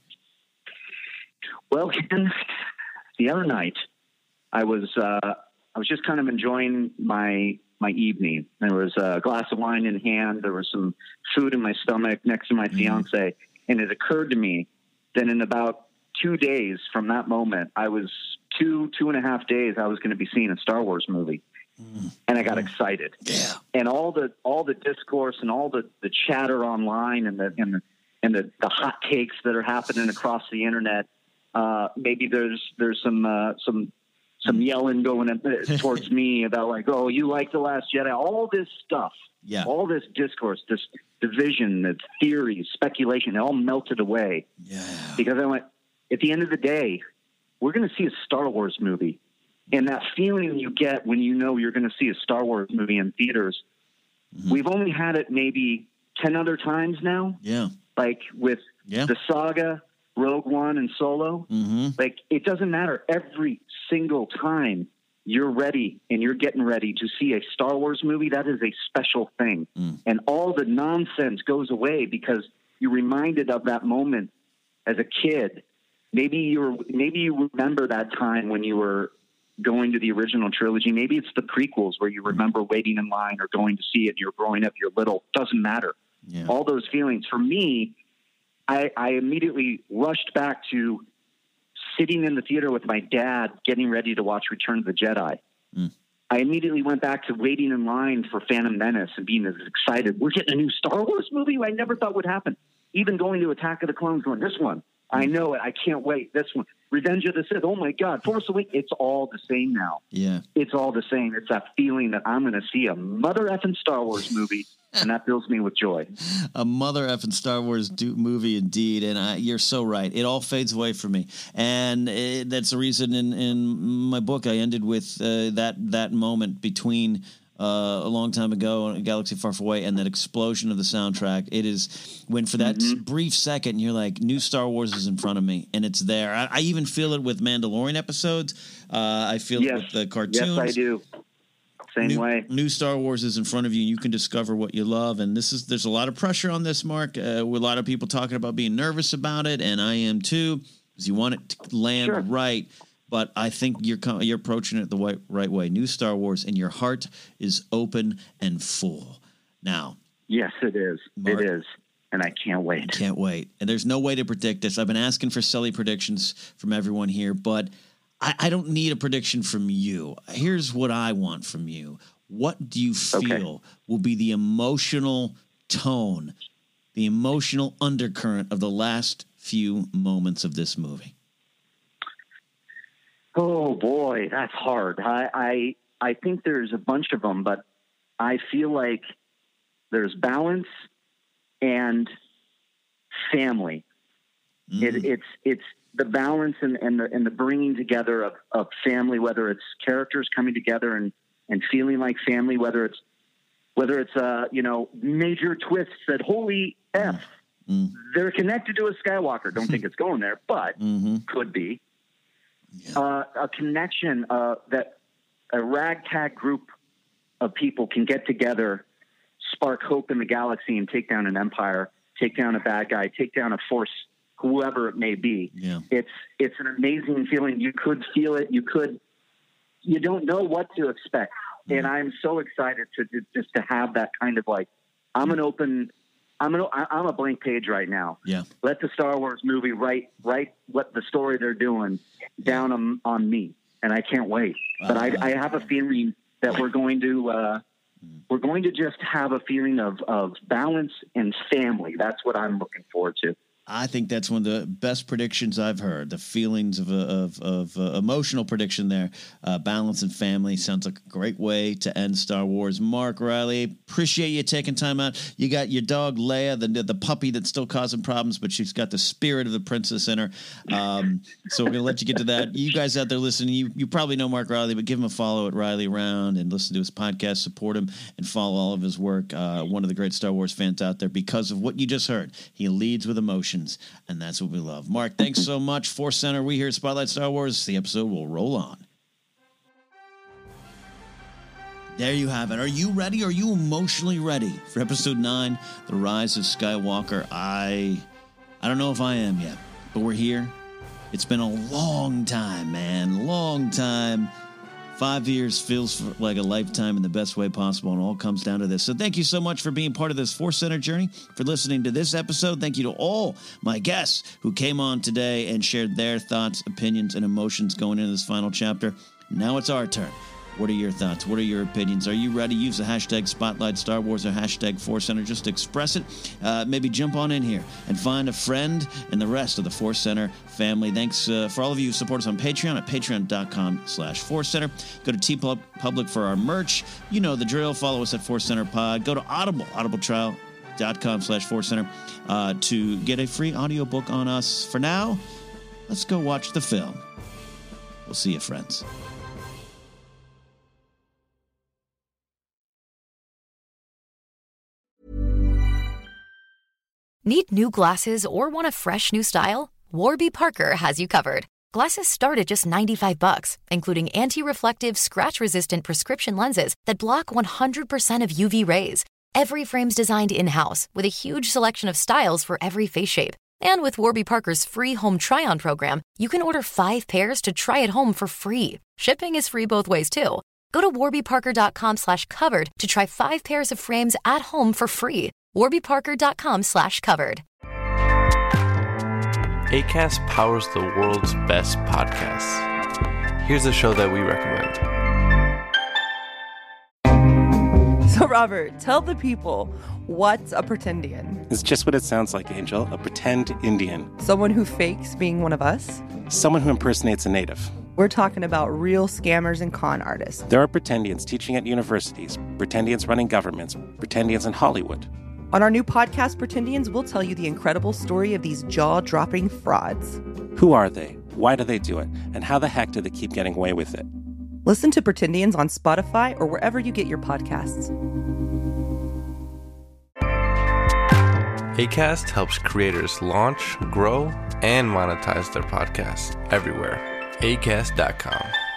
[SPEAKER 21] Well, Ken, the other night, I was just kind of enjoying my evening. There was a glass of wine in hand. There was some food in my stomach next to my fiance, and it occurred to me that in about 2 days from that moment, I was 2.5 days, I was going to be seeing a Star Wars movie, and I got excited.
[SPEAKER 9] Yeah,
[SPEAKER 21] and all the discourse and all the chatter online and the hot takes that are happening across the internet. Maybe there's some yelling going towards me about like, oh, you like The Last Jedi, all this stuff, all this discourse, this division, this theories, speculation, it all melted away.
[SPEAKER 9] Yeah.
[SPEAKER 21] Because I went, at the end of the day, we're going to see a Star Wars movie. And that feeling you get when you know you're going to see a Star Wars movie in theaters, we've only had it maybe 10 other times now.
[SPEAKER 9] Yeah.
[SPEAKER 21] Like with the saga, Rogue One and Solo, like it doesn't matter. Every single time you're ready and you're getting ready to see a Star Wars movie, that is a special thing. And all the nonsense goes away because you're reminded of that moment as a kid. Maybe you remember that time when you were going to the original trilogy. Maybe it's the prequels where you remember waiting in line or going to see it. You're growing up, you're little. Doesn't matter.
[SPEAKER 9] Yeah.
[SPEAKER 21] All those feelings. For me, I immediately rushed back to sitting in the theater with my dad, getting ready to watch Return of the Jedi. I immediately went back to waiting in line for Phantom Menace and being as excited. We're getting a new Star Wars movie I never thought would happen. Even going to Attack of the Clones, going, this one, I know it. I can't wait. This one, Revenge of the Sith. Oh my God, Force Awakens. It's all the same now.
[SPEAKER 9] Yeah,
[SPEAKER 21] it's all the same. It's that feeling that I'm going to see a mother effing Star Wars movie. And that fills me with joy.
[SPEAKER 9] A mother effing Star Wars movie indeed. And you're so right. It all fades away from me. And that's the reason in my book I ended with that moment between a long time ago in a galaxy far, far away and that explosion of the soundtrack. It is when for that brief second you're like, new Star Wars is in front of me. And it's there. I even feel it with Mandalorian episodes. I feel it with the cartoons.
[SPEAKER 21] Yes, I do. Same way.
[SPEAKER 9] New Star Wars is in front of you, and you can discover what you love. And there's a lot of pressure on this, Mark. With a lot of people talking about being nervous about it, and I am too, because you want it to land right. But I think you're approaching it the right way. New Star Wars, and your heart is open and full. Now,
[SPEAKER 21] yes, it is.
[SPEAKER 9] Mark,
[SPEAKER 21] it is. And I can't wait.
[SPEAKER 9] Can't wait. And there's no way to predict this. I've been asking for silly predictions from everyone here, but I don't need a prediction from you. Here's what I want from you. What do you feel will be the emotional tone, the emotional undercurrent of the last few moments of this movie?
[SPEAKER 21] Oh boy, that's hard. I I think there's a bunch of them, but I feel like there's balance and family. It's the balance and the bringing together of family, whether it's characters coming together and feeling like family, whether it's major twists that holy F, they're connected to a Skywalker. Don't think it's going there, but could be. Yeah. A connection that a ragtag group of people can get together, spark hope in the galaxy, and take down an empire, take down a bad guy, take down a force, whoever it may be. Yeah. It's an amazing feeling. You could feel it. You don't know what to expect. And I'm so excited to have that kind of like, I'm a blank page right now. Yeah. Let the Star Wars movie write what the story they're doing down on me. And I can't wait. But I have a feeling that we're going to just have a feeling of balance and family. That's what I'm looking forward to.
[SPEAKER 9] I think that's one of the best predictions I've heard. The feelings of emotional prediction there. Balance and family sounds like a great way to end Star Wars. Mark Riley, appreciate you taking time out. You got your dog Leia, the puppy that's still causing problems, but she's got the spirit of the princess in her. So we're going to let you get to that. You guys out there listening, you probably know Mark Riley, but give him a follow at Riley Round and listen to his podcast, support him, and follow all of his work. One of the great Star Wars fans out there because of what you just heard. He leads with emotion. And that's what we love. Mark, thanks so much. Force Center, we here at Spotlight Star Wars. The episode will roll on. There you have it. Are you ready? Are you emotionally ready for episode 9, The Rise of Skywalker? I don't know if I am yet, but we're here. It's been a long time, man. Long time. 5 years feels like a lifetime in the best way possible, and all comes down to this. So thank you so much for being part of this Force Center journey, for listening to this episode. Thank you to all my guests who came on today and shared their thoughts, opinions, and emotions going into this final chapter. Now it's our turn. What are your thoughts? What are your opinions? Are you ready? Use the hashtag Spotlight Star Wars or hashtag Force Center. Just express it. Maybe jump on in here and find a friend and the rest of the Force Center family. Thanks for all of you who support us on Patreon at patreon.com/Force Center. Go to TeePublic for our merch. You know the drill. Follow us at Force Center Pod. Go to Audible, audibletrial.com/Force Center to get a free audiobook on us. For now, let's go watch the film. We'll see you, friends.
[SPEAKER 1] Need new glasses or want a fresh new style? Warby Parker has you covered. Glasses start at just $95, including anti-reflective, scratch-resistant prescription lenses that block 100% of UV rays. Every frame's designed in-house with a huge selection of styles for every face shape. And with Warby Parker's free home try-on program, you can order 5 pairs to try at home for free. Shipping is free both ways, too. Go to warbyparker.com/covered to try 5 pairs of frames at home for free. warbyparker.com/covered.
[SPEAKER 22] Acast powers the world's best podcasts. Here's a show that we recommend.
[SPEAKER 23] So, Robert, tell the people, what's a pretendian?
[SPEAKER 24] It's just what it sounds like, Angel. A pretend Indian.
[SPEAKER 23] Someone who fakes being one of us?
[SPEAKER 24] Someone who impersonates a native.
[SPEAKER 23] We're talking about real scammers and con artists.
[SPEAKER 24] There are pretendians teaching at universities, pretendians running governments, pretendians in Hollywood.
[SPEAKER 23] On our new podcast, Pretendians, we'll tell you the incredible story of these jaw-dropping frauds.
[SPEAKER 24] Who are they? Why do they do it? And how the heck do they keep getting away with it?
[SPEAKER 23] Listen to Pretendians on Spotify or wherever you get your podcasts.
[SPEAKER 22] Acast helps creators launch, grow, and monetize their podcasts everywhere. Acast.com.